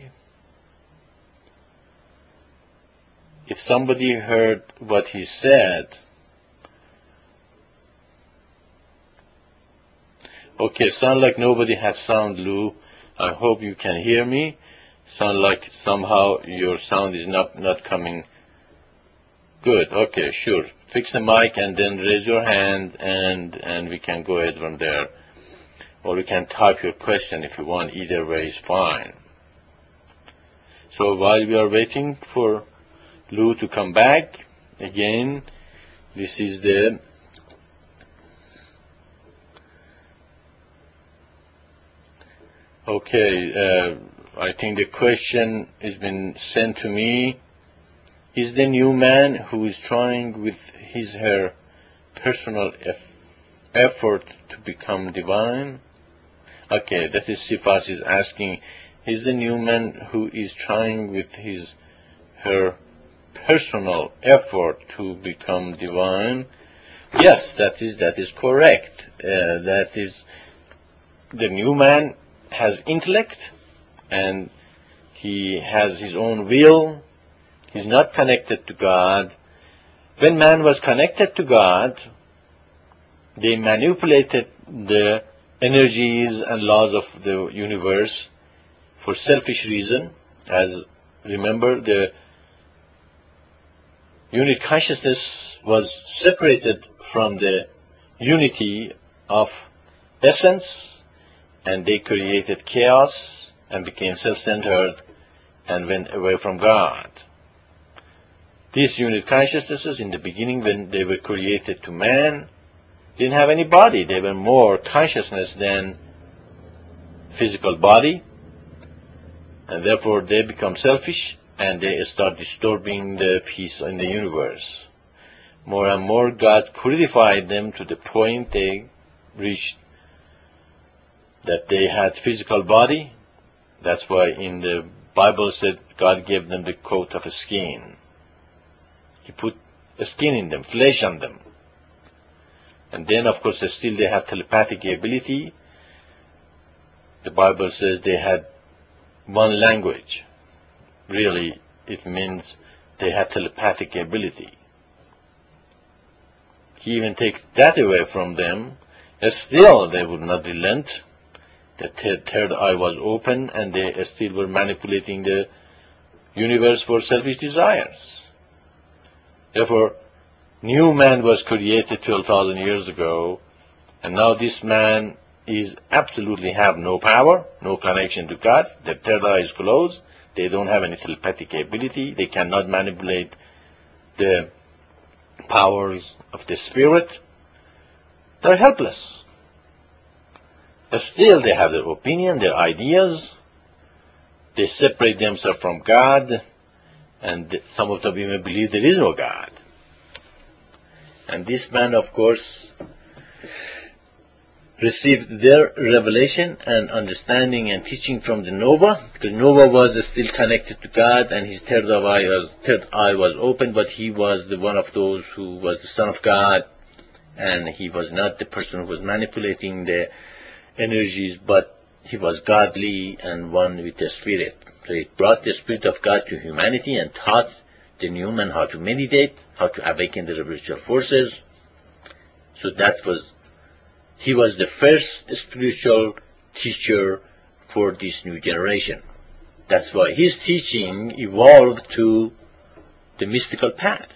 B: If somebody heard what he said, okay, sound like nobody has sound, Lou. I hope you can hear me. Sound like somehow your sound is not, not coming good. Okay, sure. Fix the mic and then raise your hand, and, and we can go ahead from there. Or you can type your question if you want. Either way is fine. So while we are waiting for Lou to come back, again, this is the okay, uh, I think the question has been sent to me. Is the new man who is trying with his her personal eff effort to become divine? Okay, that is Sifas is asking, is the new man who is trying with his her personal effort to become divine? Yes, that is that is correct. Uh, that is, the new man has intellect, and
C: He has his own will. He's not connected to God. When man was connected to God, they manipulated the energies and laws of the universe for selfish reason. As remember, the unit consciousness was separated from the unity of essence, and they created chaos and became self-centered and went away from God. These unit consciousnesses, in the beginning when they were created to man, didn't have any body. They were more consciousness than physical body, and therefore they become selfish and they start disturbing the peace in the universe. More and more God purified them to the point they reached that they had physical body. That's why in the Bible said God gave them the coat of a skin. He put a skin in them, flesh on them. And then, of course, still they have telepathic ability. The Bible says they had one language. Really, it means they had telepathic ability. He even take that away from them, and still they would not relent. The third, third eye was open, and they still were manipulating the universe for selfish desires. Therefore, new man was created twelve thousand years ago, and now this man is absolutely have no power, no connection to God. The third eye is closed. They don't have any telepathic ability. They cannot manipulate the powers of the spirit. They're helpless. But still they have their opinion, their ideas. They separate themselves from God, and some of them even believe there is no God. And this man, of course, received their revelation and understanding and teaching from the Nova, because Nova was still connected to God, and his third eye was, third eye was open, but he was the one of those who was the Son of God, and he was not the person who was manipulating the energies, but he was godly and one with the Spirit. So he brought the Spirit of God to humanity and taught the new man how to meditate, how to awaken the spiritual forces. So that was, he was the first spiritual teacher for this new generation. That's why his teaching evolved to the mystical path.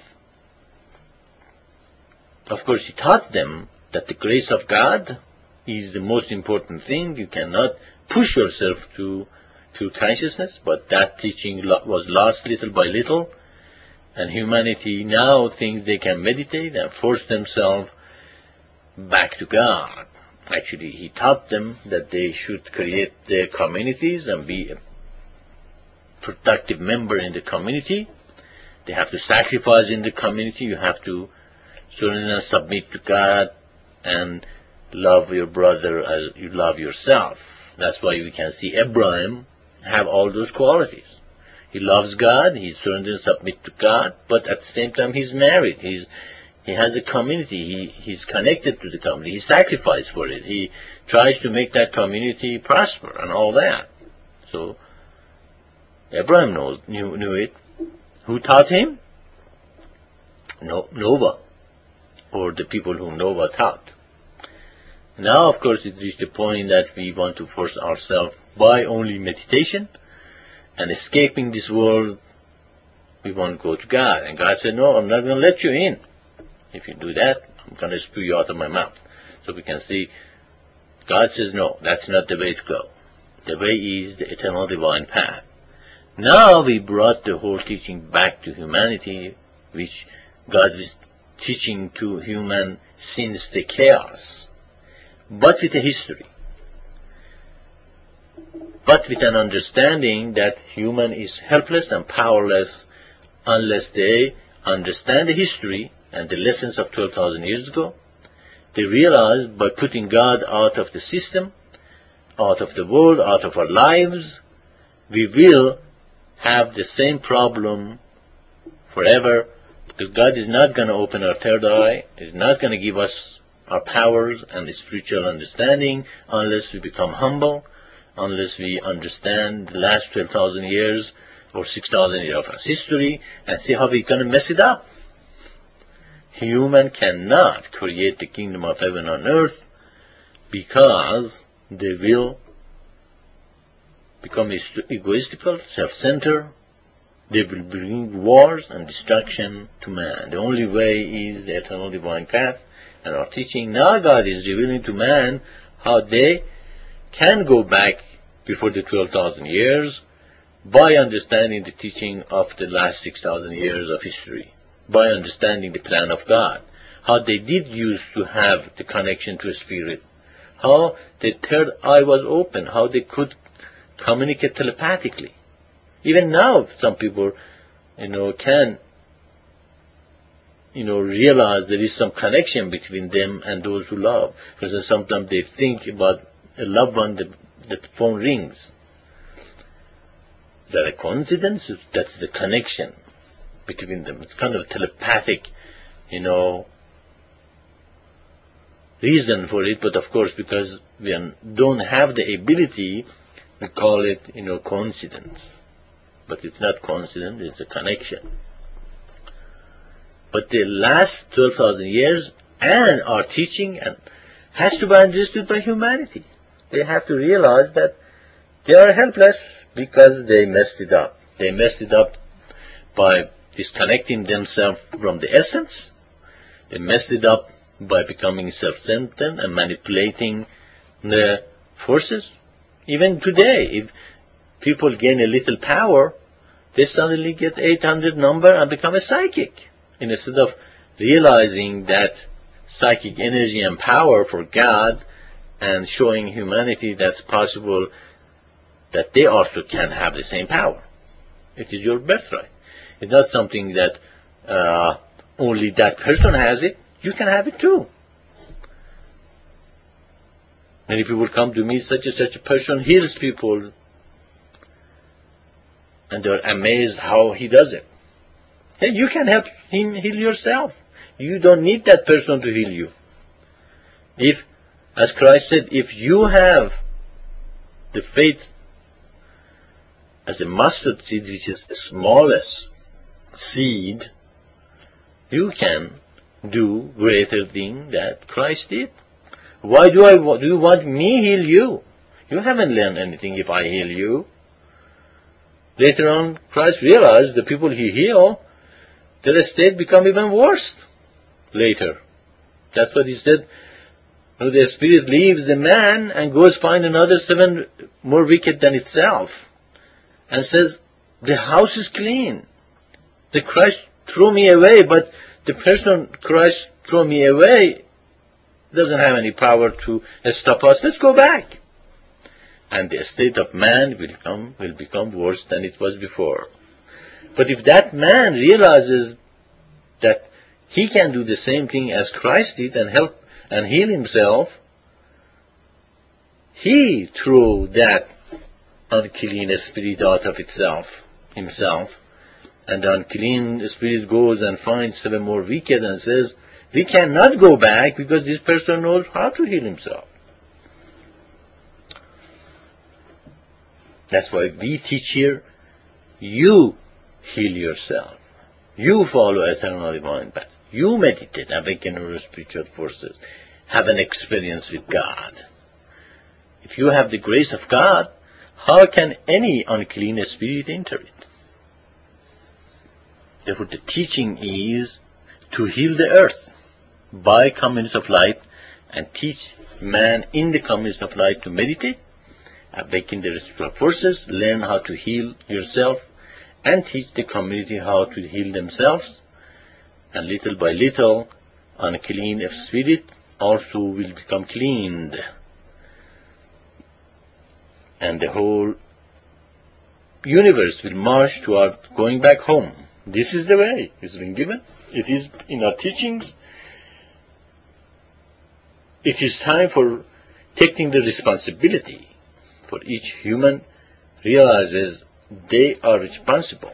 C: Of course, he taught them that the grace of God is the most important thing. You cannot push yourself to to consciousness, but that teaching was lost little by little, and humanity now thinks they can meditate and force themselves back to God. Actually, he taught them that they should create their communities and be a productive member in the community. They have to sacrifice in the community. You have to surrender and submit to God and love your brother as you love yourself. That's why we can see Abraham have all those qualities. He loves God, he surrenders and submits to God, but at the same time he's married. He's he has a community. He he's connected to the community. He sacrificed for it. He tries to make that community prosper and all that. So Abraham knows knew knew it. Who taught him? No, Nova, or the people who Nova taught. Now, of course, it reached the point that we want to force ourselves by only meditation and escaping this world. We want to go to God. And God said, no, I'm not going to let you in. If you do that, I'm going to spew you out of my mouth. So we can see God says, no, that's not the way to go. The way is the eternal divine path. Now we brought the whole teaching back to humanity, which God is teaching to human since the chaos, but with a history, but with an understanding that human is helpless and powerless unless they understand the history and the lessons of twelve thousand years ago. They realize by putting God out of the system, out of the world, out of our lives, we will have the same problem forever, because God is not going to open our third eye, is not going to give us our powers and the spiritual understanding unless we become humble, unless we understand the last twelve thousand years or six thousand years of history and see how we're going to mess it up. Human cannot create the kingdom of heaven on earth because they will become egoistical, self-centered. They will bring wars and destruction to man. The only way is the eternal divine path and our teaching. Now God is revealing to man how they can go back before the twelve thousand years by understanding the teaching of the last six thousand years of history, by understanding the plan of God, how they did used to have the connection to spirit, how the third eye was open, how they could communicate telepathically. Even now, some people, you know, can, you know, realize there is some connection between them and those who love. For instance, sometimes they think about a loved one, the, the phone rings. Is that a coincidence? That is a connection between them. It's kind of telepathic, you know, reason for it, but of course, because we don't have the ability, we call it, you know, coincidence. But it's not coincidence, it's a connection. But the last twelve thousand years and our teaching and has to be understood by humanity. They have to realize that they are helpless because they messed it up. They messed it up by disconnecting themselves from the essence. They messed it up by becoming self-centered and manipulating the forces. Even today, if people gain a little power, they suddenly get eight hundred number and become a psychic. And instead of realizing that psychic energy and power for God and showing humanity that's possible that they also can have the same power. It is your birthright. It's not something that uh, only that person has it. You can have it too. Many people come to me, such and such a person heals people, and they're amazed how he does it. Hey, you can help him heal yourself. You don't need that person to heal you. If, as Christ said, if you have the faith as a mustard seed, which is the smallest seed, you can do greater thing that Christ did. Why do I do you want me heal you? You haven't learned anything if I heal you. Later on, Christ realized the people he healed, their state become even worse later. That's what he said. When the spirit leaves the man and goes find another seven more wicked than itself, and says, the house is clean. The Christ threw me away, but the person Christ threw me away doesn't have any power to stop us. Let's go back. And the state of man will become, will become worse than it was before. But if that man realizes that he can do the same thing as Christ did and help and heal himself, he threw that unclean spirit out of itself, himself, and the unclean spirit goes and finds seven more wicked and says, we cannot go back because this person knows how to heal himself. That's why we teach here, you heal yourself. You follow eternal divine path. You meditate, awaken your spiritual forces. Have an experience with God. If you have the grace of God, how can any unclean spirit enter it? Therefore, the teaching is to heal the earth by communities of light and teach man in the communities of light to meditate, awaken the spiritual forces, learn how to heal yourself, and teach the community how to heal themselves. And little by little, unclean spirit also will become cleaned. And the whole universe will march toward going back home. This is the way it's been given. It is in our teachings. It is time for taking the responsibility. For each human realizes they are responsible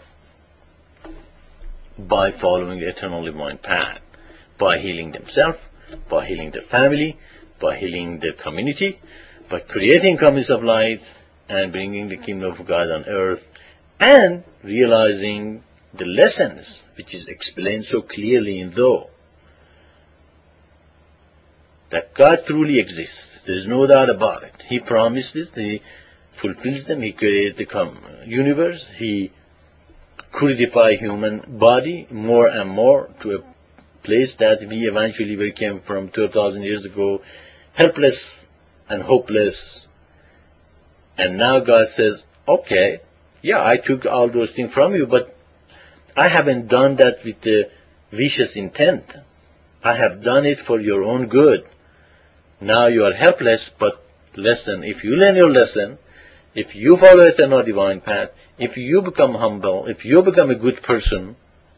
C: by following the eternal divine path, by healing themselves, by healing their family, by healing their community, by creating communities of light, and bringing the kingdom of God on earth, and realizing the lessons which is explained so clearly in Though, that God truly exists. There is no doubt about it. He promised it. He fulfills them. He created the universe. He codified human body more and more to a place that we eventually became from twelve thousand years ago, helpless and hopeless. And now God says, okay, yeah, I took all those things from you, but I haven't done that with a vicious intent. I have done it for your own good. Now you are helpless, but listen, if you learn your lesson, if you follow the eternal divine path, if you become humble, if you become a good person,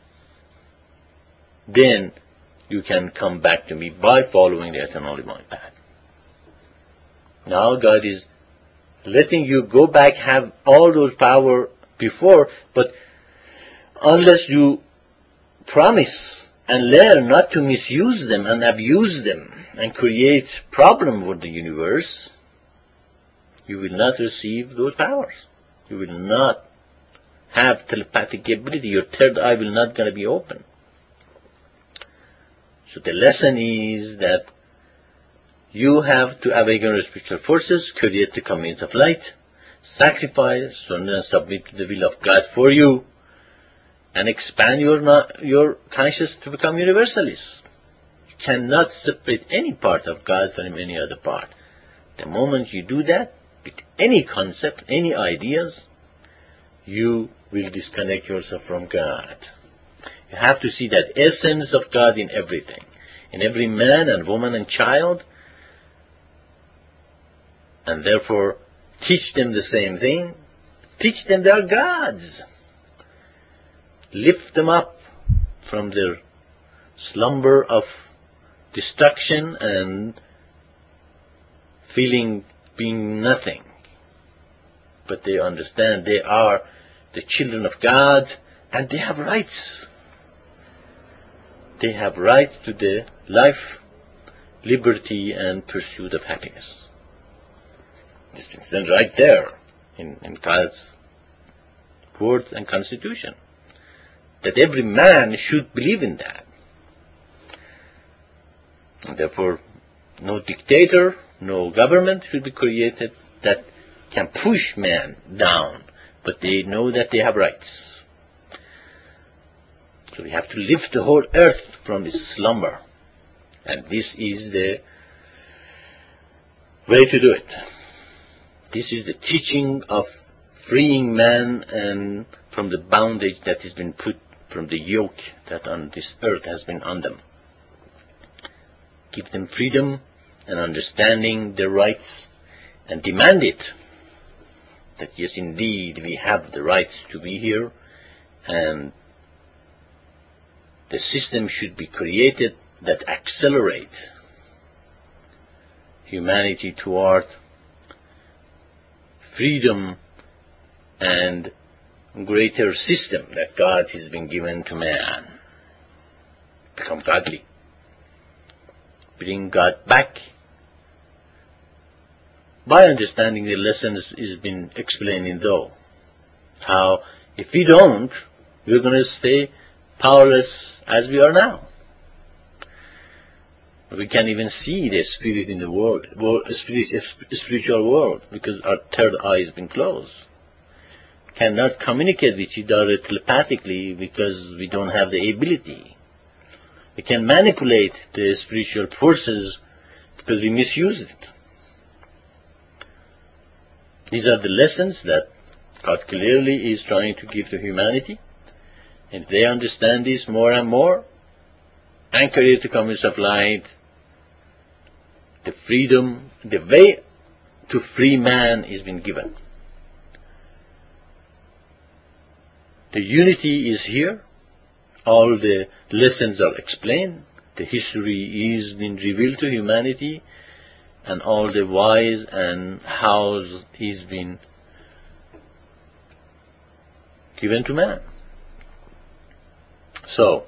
C: then you can come back to me by following the eternal divine path. Now God is letting you go back, have all those power before, but unless you promise and learn not to misuse them and abuse them and create problem with the universe, you will not receive those powers. You will not have telepathic ability. Your third eye will not going to be open. So the lesson is that you have to awaken your spiritual forces, create the community of light, sacrifice, surrender and submit to the will of God for you, and expand your, your consciousness to become universalist. You cannot separate any part of God from any other part. The moment you do that, with any concept, any ideas, you will disconnect yourself from God. You have to see that essence of God in everything, in every man and woman and child, and therefore teach them the same thing. Teach them they are gods. Lift them up from their slumber of destruction and feeling being nothing. But they understand they are the children of God and they have rights. They have right to the life, liberty, and pursuit of happiness. It's been said right there in, in God's word and constitution, that every man should believe in that. And therefore, no dictator, no government should be created that can push man down, but they know that they have rights. So we have to lift the whole earth from its slumber. And this is the way to do it. This is the teaching of freeing man and from the bondage that has been put, from the yoke that on this earth has been on them. Give them freedom and understanding their rights and demand it. That yes, indeed, we have the rights to be here, and the system should be created that accelerate humanity toward freedom and greater system that God has been given to man. Become godly. Bring God back. By understanding the lessons is been explained in Though. How if we don't, we're going to stay powerless as we are now. We can't even see the spirit in the world, world spirit, spiritual world, because our third eye has been closed. We cannot communicate with each other telepathically because we don't have the ability. We can manipulate the spiritual forces because we misuse it. These are the lessons that God clearly is trying to give to humanity. And if they understand this more and more, and create the communities of light, the freedom, the way to free man has been given. The unity is here. All the lessons are explained. The history is been revealed to humanity, and all the whys and hows is been given to man. So,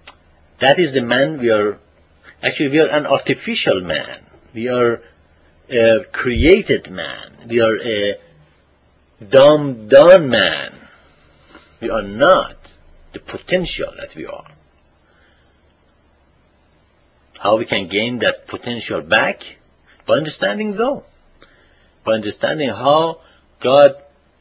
C: that is the man we are. Actually, we are an artificial man. We are a created man. We are a dumbed down man. We are not the potential that we are. How we can gain that potential back? By understanding though. By understanding how God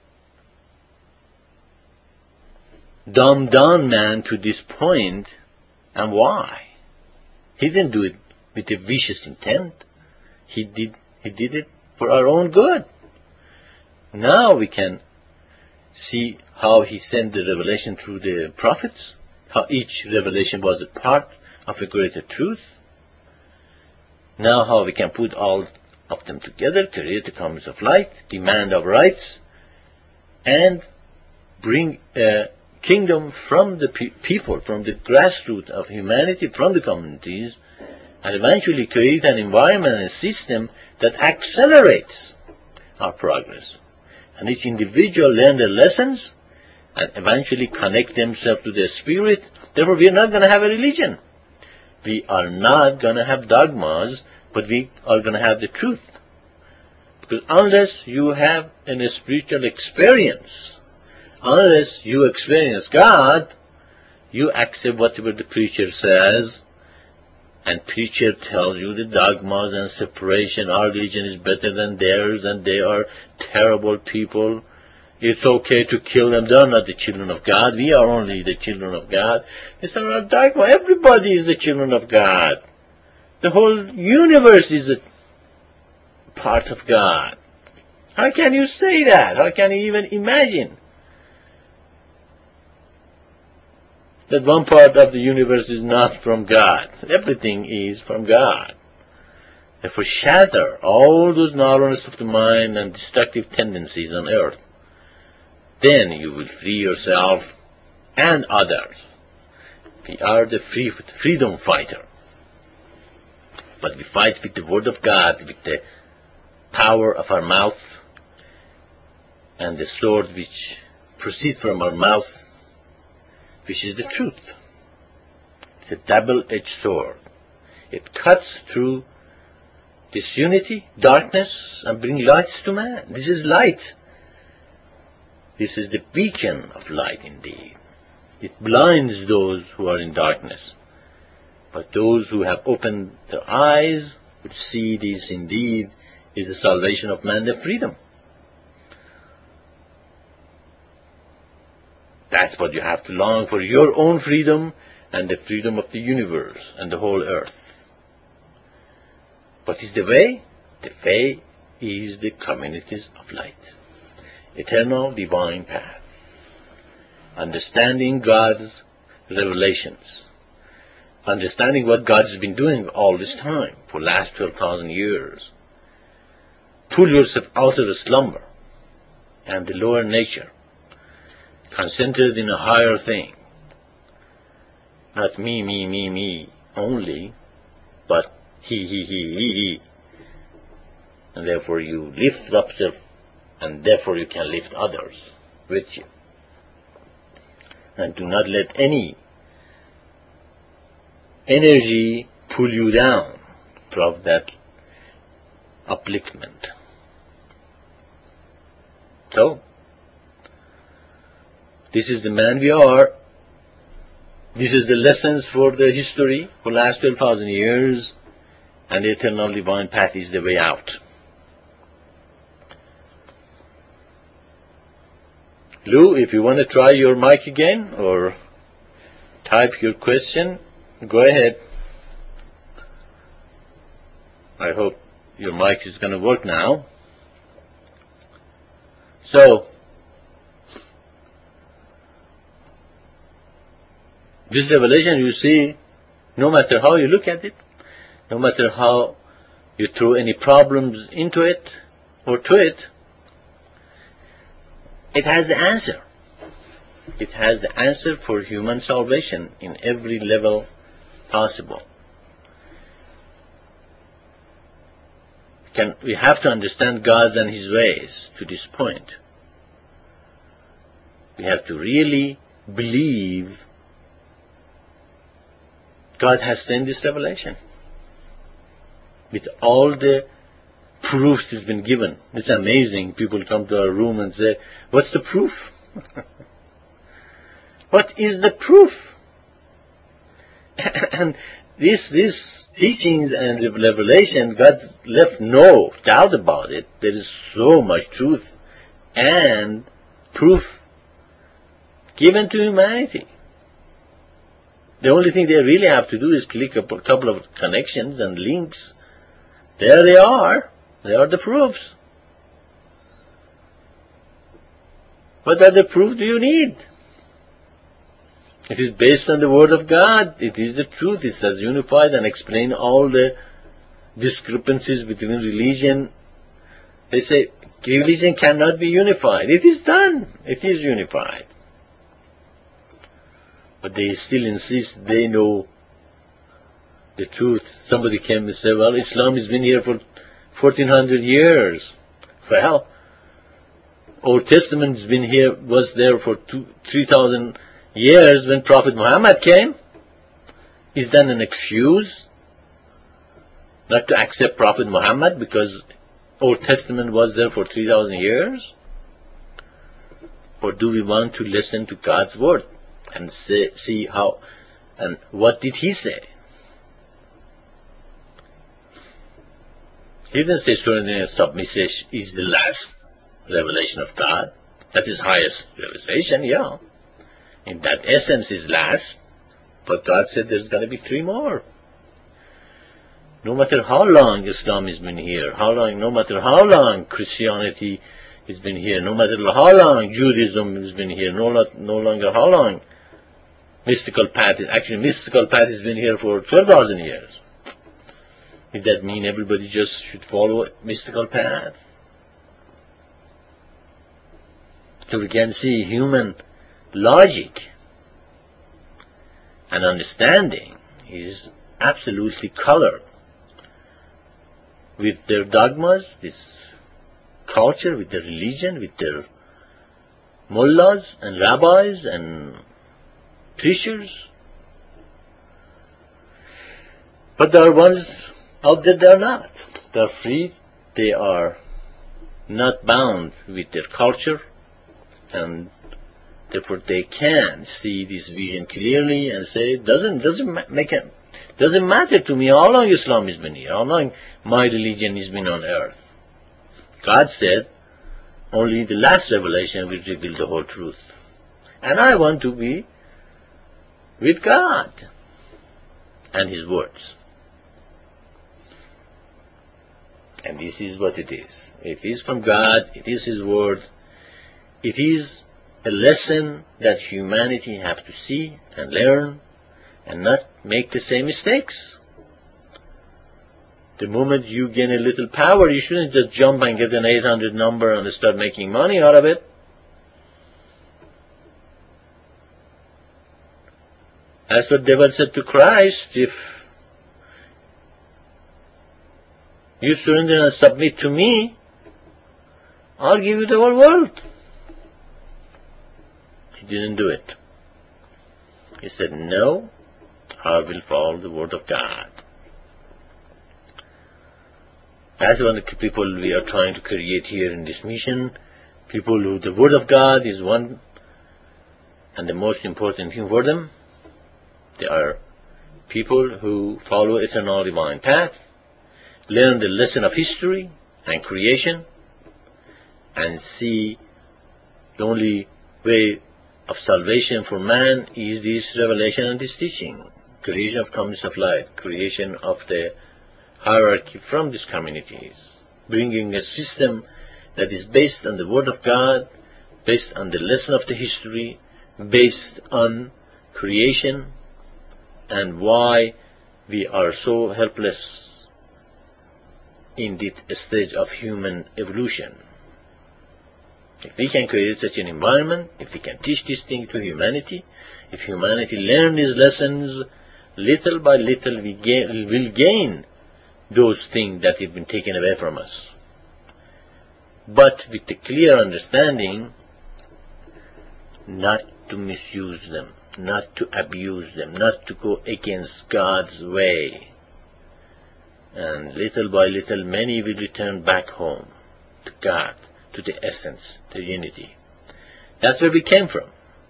C: dumbed down man to this point and why. He didn't do it with a vicious intent. He did, he did it for our own good. Now we can see how he sent the revelation through the prophets, how each revelation was a part of a greater truth. Now how we can put all of them together, create the commons of light, demand of rights, and bring a kingdom from the pe- people, from the grassroots of humanity, from the communities, and eventually create an environment and a system that accelerates our progress. And each individual learn the lessons and eventually connect themselves to the spirit. Therefore, we are not going to have a religion. We are not going to have dogmas, but we are going to have the truth. Because unless you have a spiritual experience, unless you experience God, you accept whatever the preacher says, and preacher tells you the dogmas and separation, our religion is better than theirs, and they are terrible people. It's okay to kill them. They are not the children of God. We are only the children of God. It's not our dogma. Everybody is the children of God. The whole universe is a part of God. How can you say that? How can you even imagine that one part of the universe is not from God? Everything is from God. Therefore, shatter all those narrowness of the mind and destructive tendencies on earth. Then you will free yourself and others. We are the free, freedom fighter. But we fight with the word of God, with the power of our mouth, and the sword which proceeds from our mouth, which is the truth. It's a double-edged sword. It cuts through disunity, darkness, and brings light to man. This is light. This is the beacon of light indeed. It blinds those who are in darkness. But those who have opened their eyes will see this indeed is the salvation of man, the freedom. That's what you have to long for, your own freedom and the freedom of the universe and the whole earth. What is the way? The way is the communities of light. Eternal divine path. Understanding God's revelations. Understanding what God has been doing all this time, for the last twelve thousand years. Pull yourself out of the slumber and the lower nature. Concentrated in a higher thing. Not me, me, me, me only, but he, he, he, he, he. And therefore you lift up yourself, and therefore you can lift others with you. And do not let any energy pull you down from that upliftment. So, this is the man we are. This is the lessons for the history for the last twelve thousand years, and the eternal divine path is the way out. Lou, if you want to try your mic again or type your question, go ahead. I hope your mic is going to work now. So, this revelation, you see, no matter how you look at it, no matter how you throw any problems into it or to it, it has the answer. It has the answer for human salvation in every level possible. Can, we have to understand God and His ways to this point. We have to really believe God has sent this revelation with all the proofs has been given. It's amazing. People come to our room and say, what's the proof? What is the proof? And this, this teachings and revelation, God left no doubt about it. There is so much truth and proof given to humanity. The only thing they really have to do is click a couple of connections and links. There they are. They are the proofs. What other proof do you need? It is based on the Word of God. It is the truth. It has unified and explained all the discrepancies between religion. They say religion cannot be unified. It is done. It is unified. But they still insist they know the truth. Somebody came and said, well, Islam has been here for fourteen hundred years. Well, Old Testament has been here, was there for two, three thousand years when Prophet Muhammad came. Is that an excuse not to accept Prophet Muhammad because Old Testament was there for three thousand years? Or do we want to listen to God's word and say, see how and what did he say? He didn't say surrender submission is the last revelation of God. That is highest revelation, yeah. In that essence is last. But God said there's going to be three more. No matter how long Islam has been here, how long, no matter how long Christianity has been here, no matter how long Judaism has been here, no, no longer how long mystical path, actually mystical path has been here for twelve thousand years. Does that mean everybody just should follow mystical path? So we can see human logic and understanding is absolutely colored with their dogmas, this culture, with their religion, with their mullahs and rabbis and teachers. But there are ones out there that are not. They are free. They are not bound with their culture, and therefore they can see this vision clearly and say, it doesn't doesn't make it doesn't matter to me how long Islam has been here, how long my religion has been on earth. God said only the last revelation will reveal the whole truth, and I want to be with God and His words. And this is what it is. It is from God. It is His word. It is a lesson that humanity have to see and learn and not make the same mistakes. The moment you gain a little power, you shouldn't just jump and get an eight hundred number and start making money out of it. That's what devil said to Christ. If you surrender and submit to me, I'll give you the whole world. He didn't do it. He said, no, I will follow the word of God. That's one of the people we are trying to create here in this mission. People who the word of God is one and the most important thing for them. They are people who follow eternal divine path, learn the lesson of history and creation, and see the only way of salvation for man is this revelation and this teaching. Creation of communities of light, creation of the hierarchy from these communities, bringing a system that is based on the Word of God, based on the lesson of the history, based on creation, and why we are so helpless in this stage of human evolution. If we can create such an environment, if we can teach this thing to humanity, if humanity learn these lessons, little by little we gain, will gain those things that have been taken away from us. But with the clear understanding not to misuse them, not to abuse them, not to go against God's way. And little by little, many will return back home to God, to the essence, to unity. That's where we came from.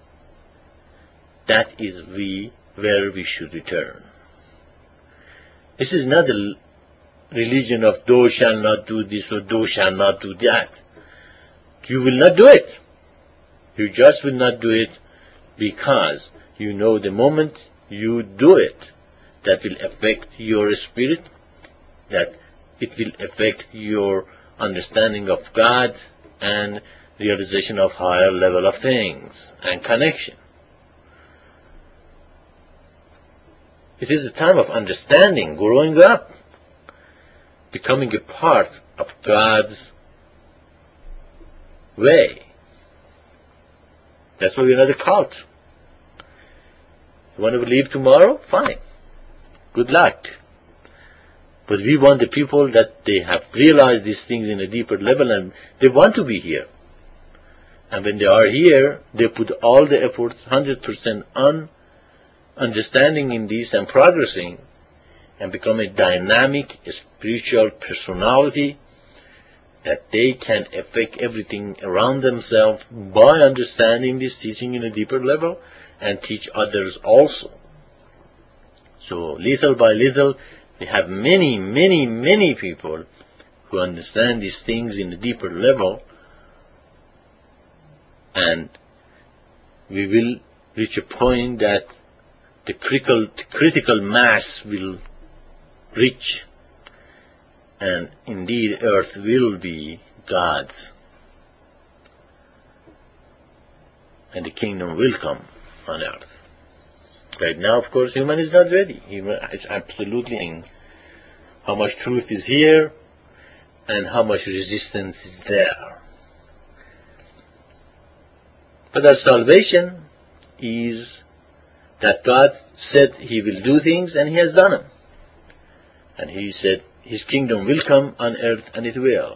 C: That is we where we should return. This is not a religion of thou shalt not do this or thou shalt not do that. You will not do it. You just will not do it because you know the moment you do it, that will affect your spirit, that it will affect your understanding of God and realization of higher level of things and connection. It is a time of understanding, growing up, becoming a part of God's way. That's why we're not a cult. You want to leave tomorrow? Fine. Good luck. But we want the people that they have realized these things in a deeper level and they want to be here. And when they are here, they put all the effort, one hundred percent on understanding in this and progressing and become a dynamic spiritual personality that they can affect everything around themselves by understanding this teaching in a deeper level and teach others also. So little by little, we have many, many, many people who understand these things in a deeper level, and we will reach a point that the critical, critical mass will reach, and indeed earth will be God's, and the kingdom will come on earth. Right now, of course, human is not ready. Human is absolutely in how much truth is here and how much resistance is there. But our salvation is that God said He will do things, and He has done them. And He said His kingdom will come on earth, and it will.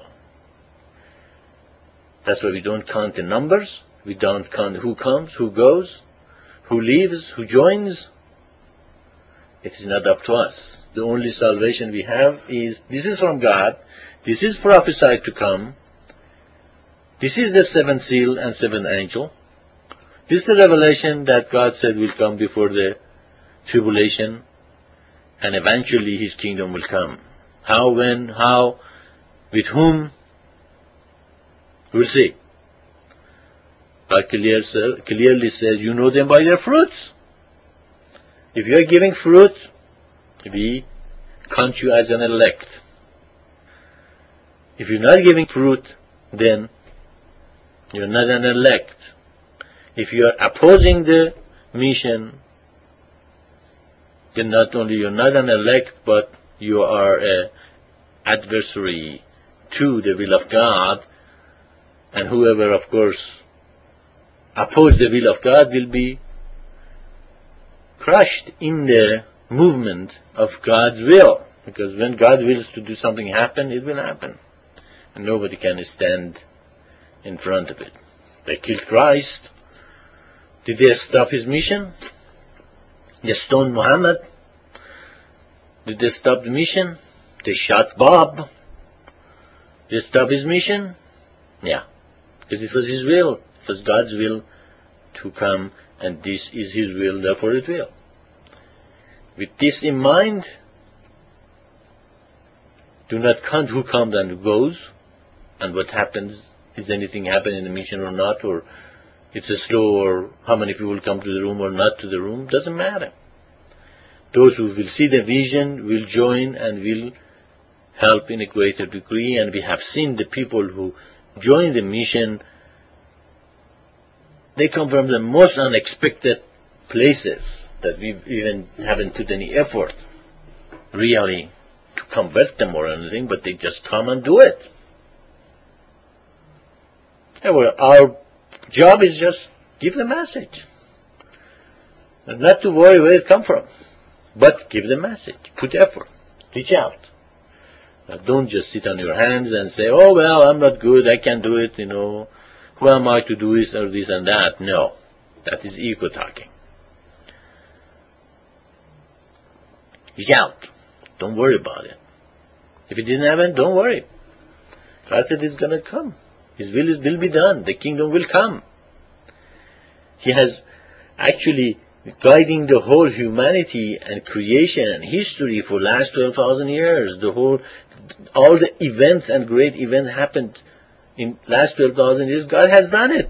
C: That's why we don't count the numbers. We don't count who comes, who goes, who leaves, who joins. It is not up to us. The only salvation we have is, this is from God, this is prophesied to come, this is the seventh seal and seventh angel, this is the revelation that God said will come before the tribulation, and eventually His kingdom will come. How, when, how, with whom, we'll see. God clear, clearly says, you know them by their fruits. If you are giving fruit, we count you as an elect. If you're not giving fruit, then you're not an elect. If you are opposing the mission, then not only you're not an elect, but you are an adversary to the will of God, and whoever, of course, oppose the will of God will be crushed in the movement of God's will. Because when God wills to do something happen, it will happen. And nobody can stand in front of it. They killed Christ. Did they stop His mission? They stoned Muhammad. Did they stop the mission? They shot Bob. Did they stop His mission? Yeah. Because it was His will. It was God's will to come, and this is His will, therefore it will. With this in mind, do not count who comes and who goes, and what happens. Is anything happen in the mission or not, or it's a slow, or how many people come to the room or not to the room, doesn't matter. Those who will see the vision will join and will help in a greater degree, and we have seen the people who join the mission, they come from the most unexpected places that we even haven't put any effort really to convert them or anything, but they just come and do it. Yeah, well, our job is just give the message. And not to worry where it comes from, but give the message. Put effort. Reach out. Now, don't just sit on your hands and say, oh, well, I'm not good, I can't do it, you know. Who am I to do this or this and that? No. That is ego talking. Reach out. Don't worry about it. If it didn't happen, don't worry. God said it's going to come. His will is will be done. The kingdom will come. He has actually guiding the whole humanity and creation and history for the last twelve thousand years. The whole, all the events and great events happened in last twelve thousand years. God has done it.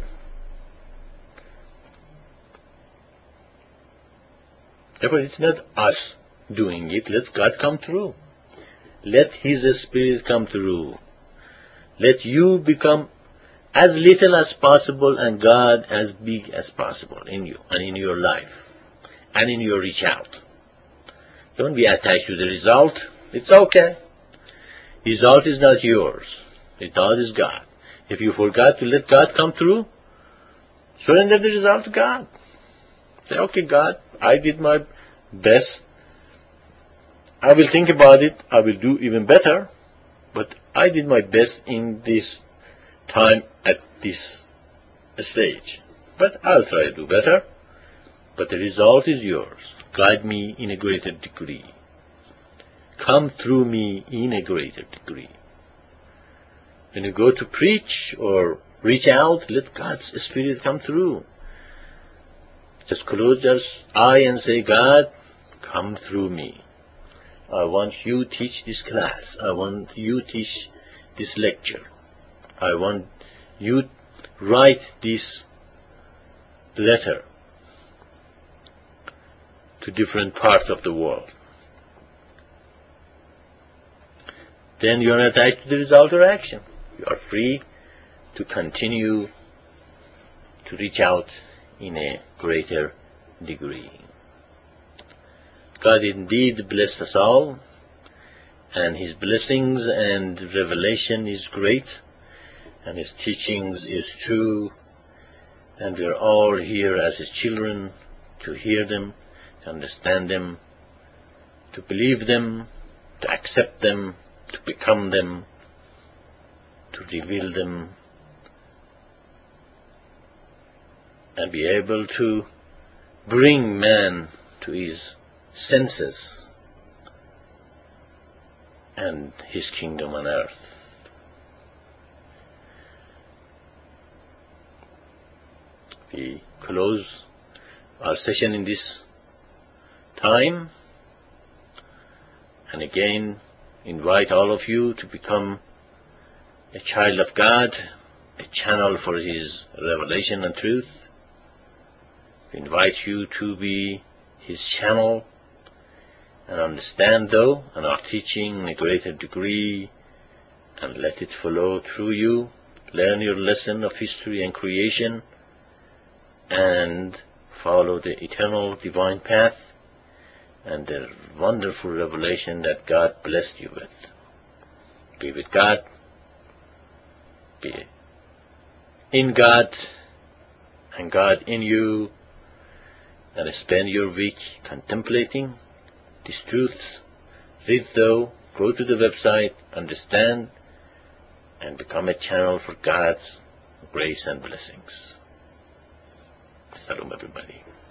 C: Therefore, it's not us doing it. Let God come through. Let His Spirit come through. Let you become as little as possible and God as big as possible in you and in your life and in your reach out. Don't be attached to the result. It's okay. Result is not yours. Result is God. If you forgot to let God come through, surrender the result to God. Say, okay, God, I did my best. I will think about it. I will do even better. But I did my best in this time at this stage. But I'll try to do better. But the result is yours. Guide me in a greater degree. Come through me in a greater degree. When you go to preach or reach out, let God's Spirit come through. Just close your eye and say, God, come through me. I want you to teach this class. I want you to teach this lecture. I want you to write this letter to different parts of the world. Then you are not attached to the result or action. You are free to continue to reach out in a greater degree. God indeed blessed us all, and His blessings and revelation is great, and His teachings is true, and we are all here as His children to hear them, to understand them, to believe them, to accept them, to become them, to reveal them, and be able to bring man to his senses and His kingdom on earth. We close our session in this time, and again invite all of you to become a child of God, a channel for His revelation and truth. We invite you to be His channel and understand, though, and our teaching in a greater degree, and let it flow through you. Learn your lesson of history and creation, and follow the eternal divine path and the wonderful revelation that God blessed you with. Be with God, be in God, and God in you, and spend your week contemplating this truth. Read though, go to the website, understand, and become a channel for God's grace and blessings. Salam, everybody.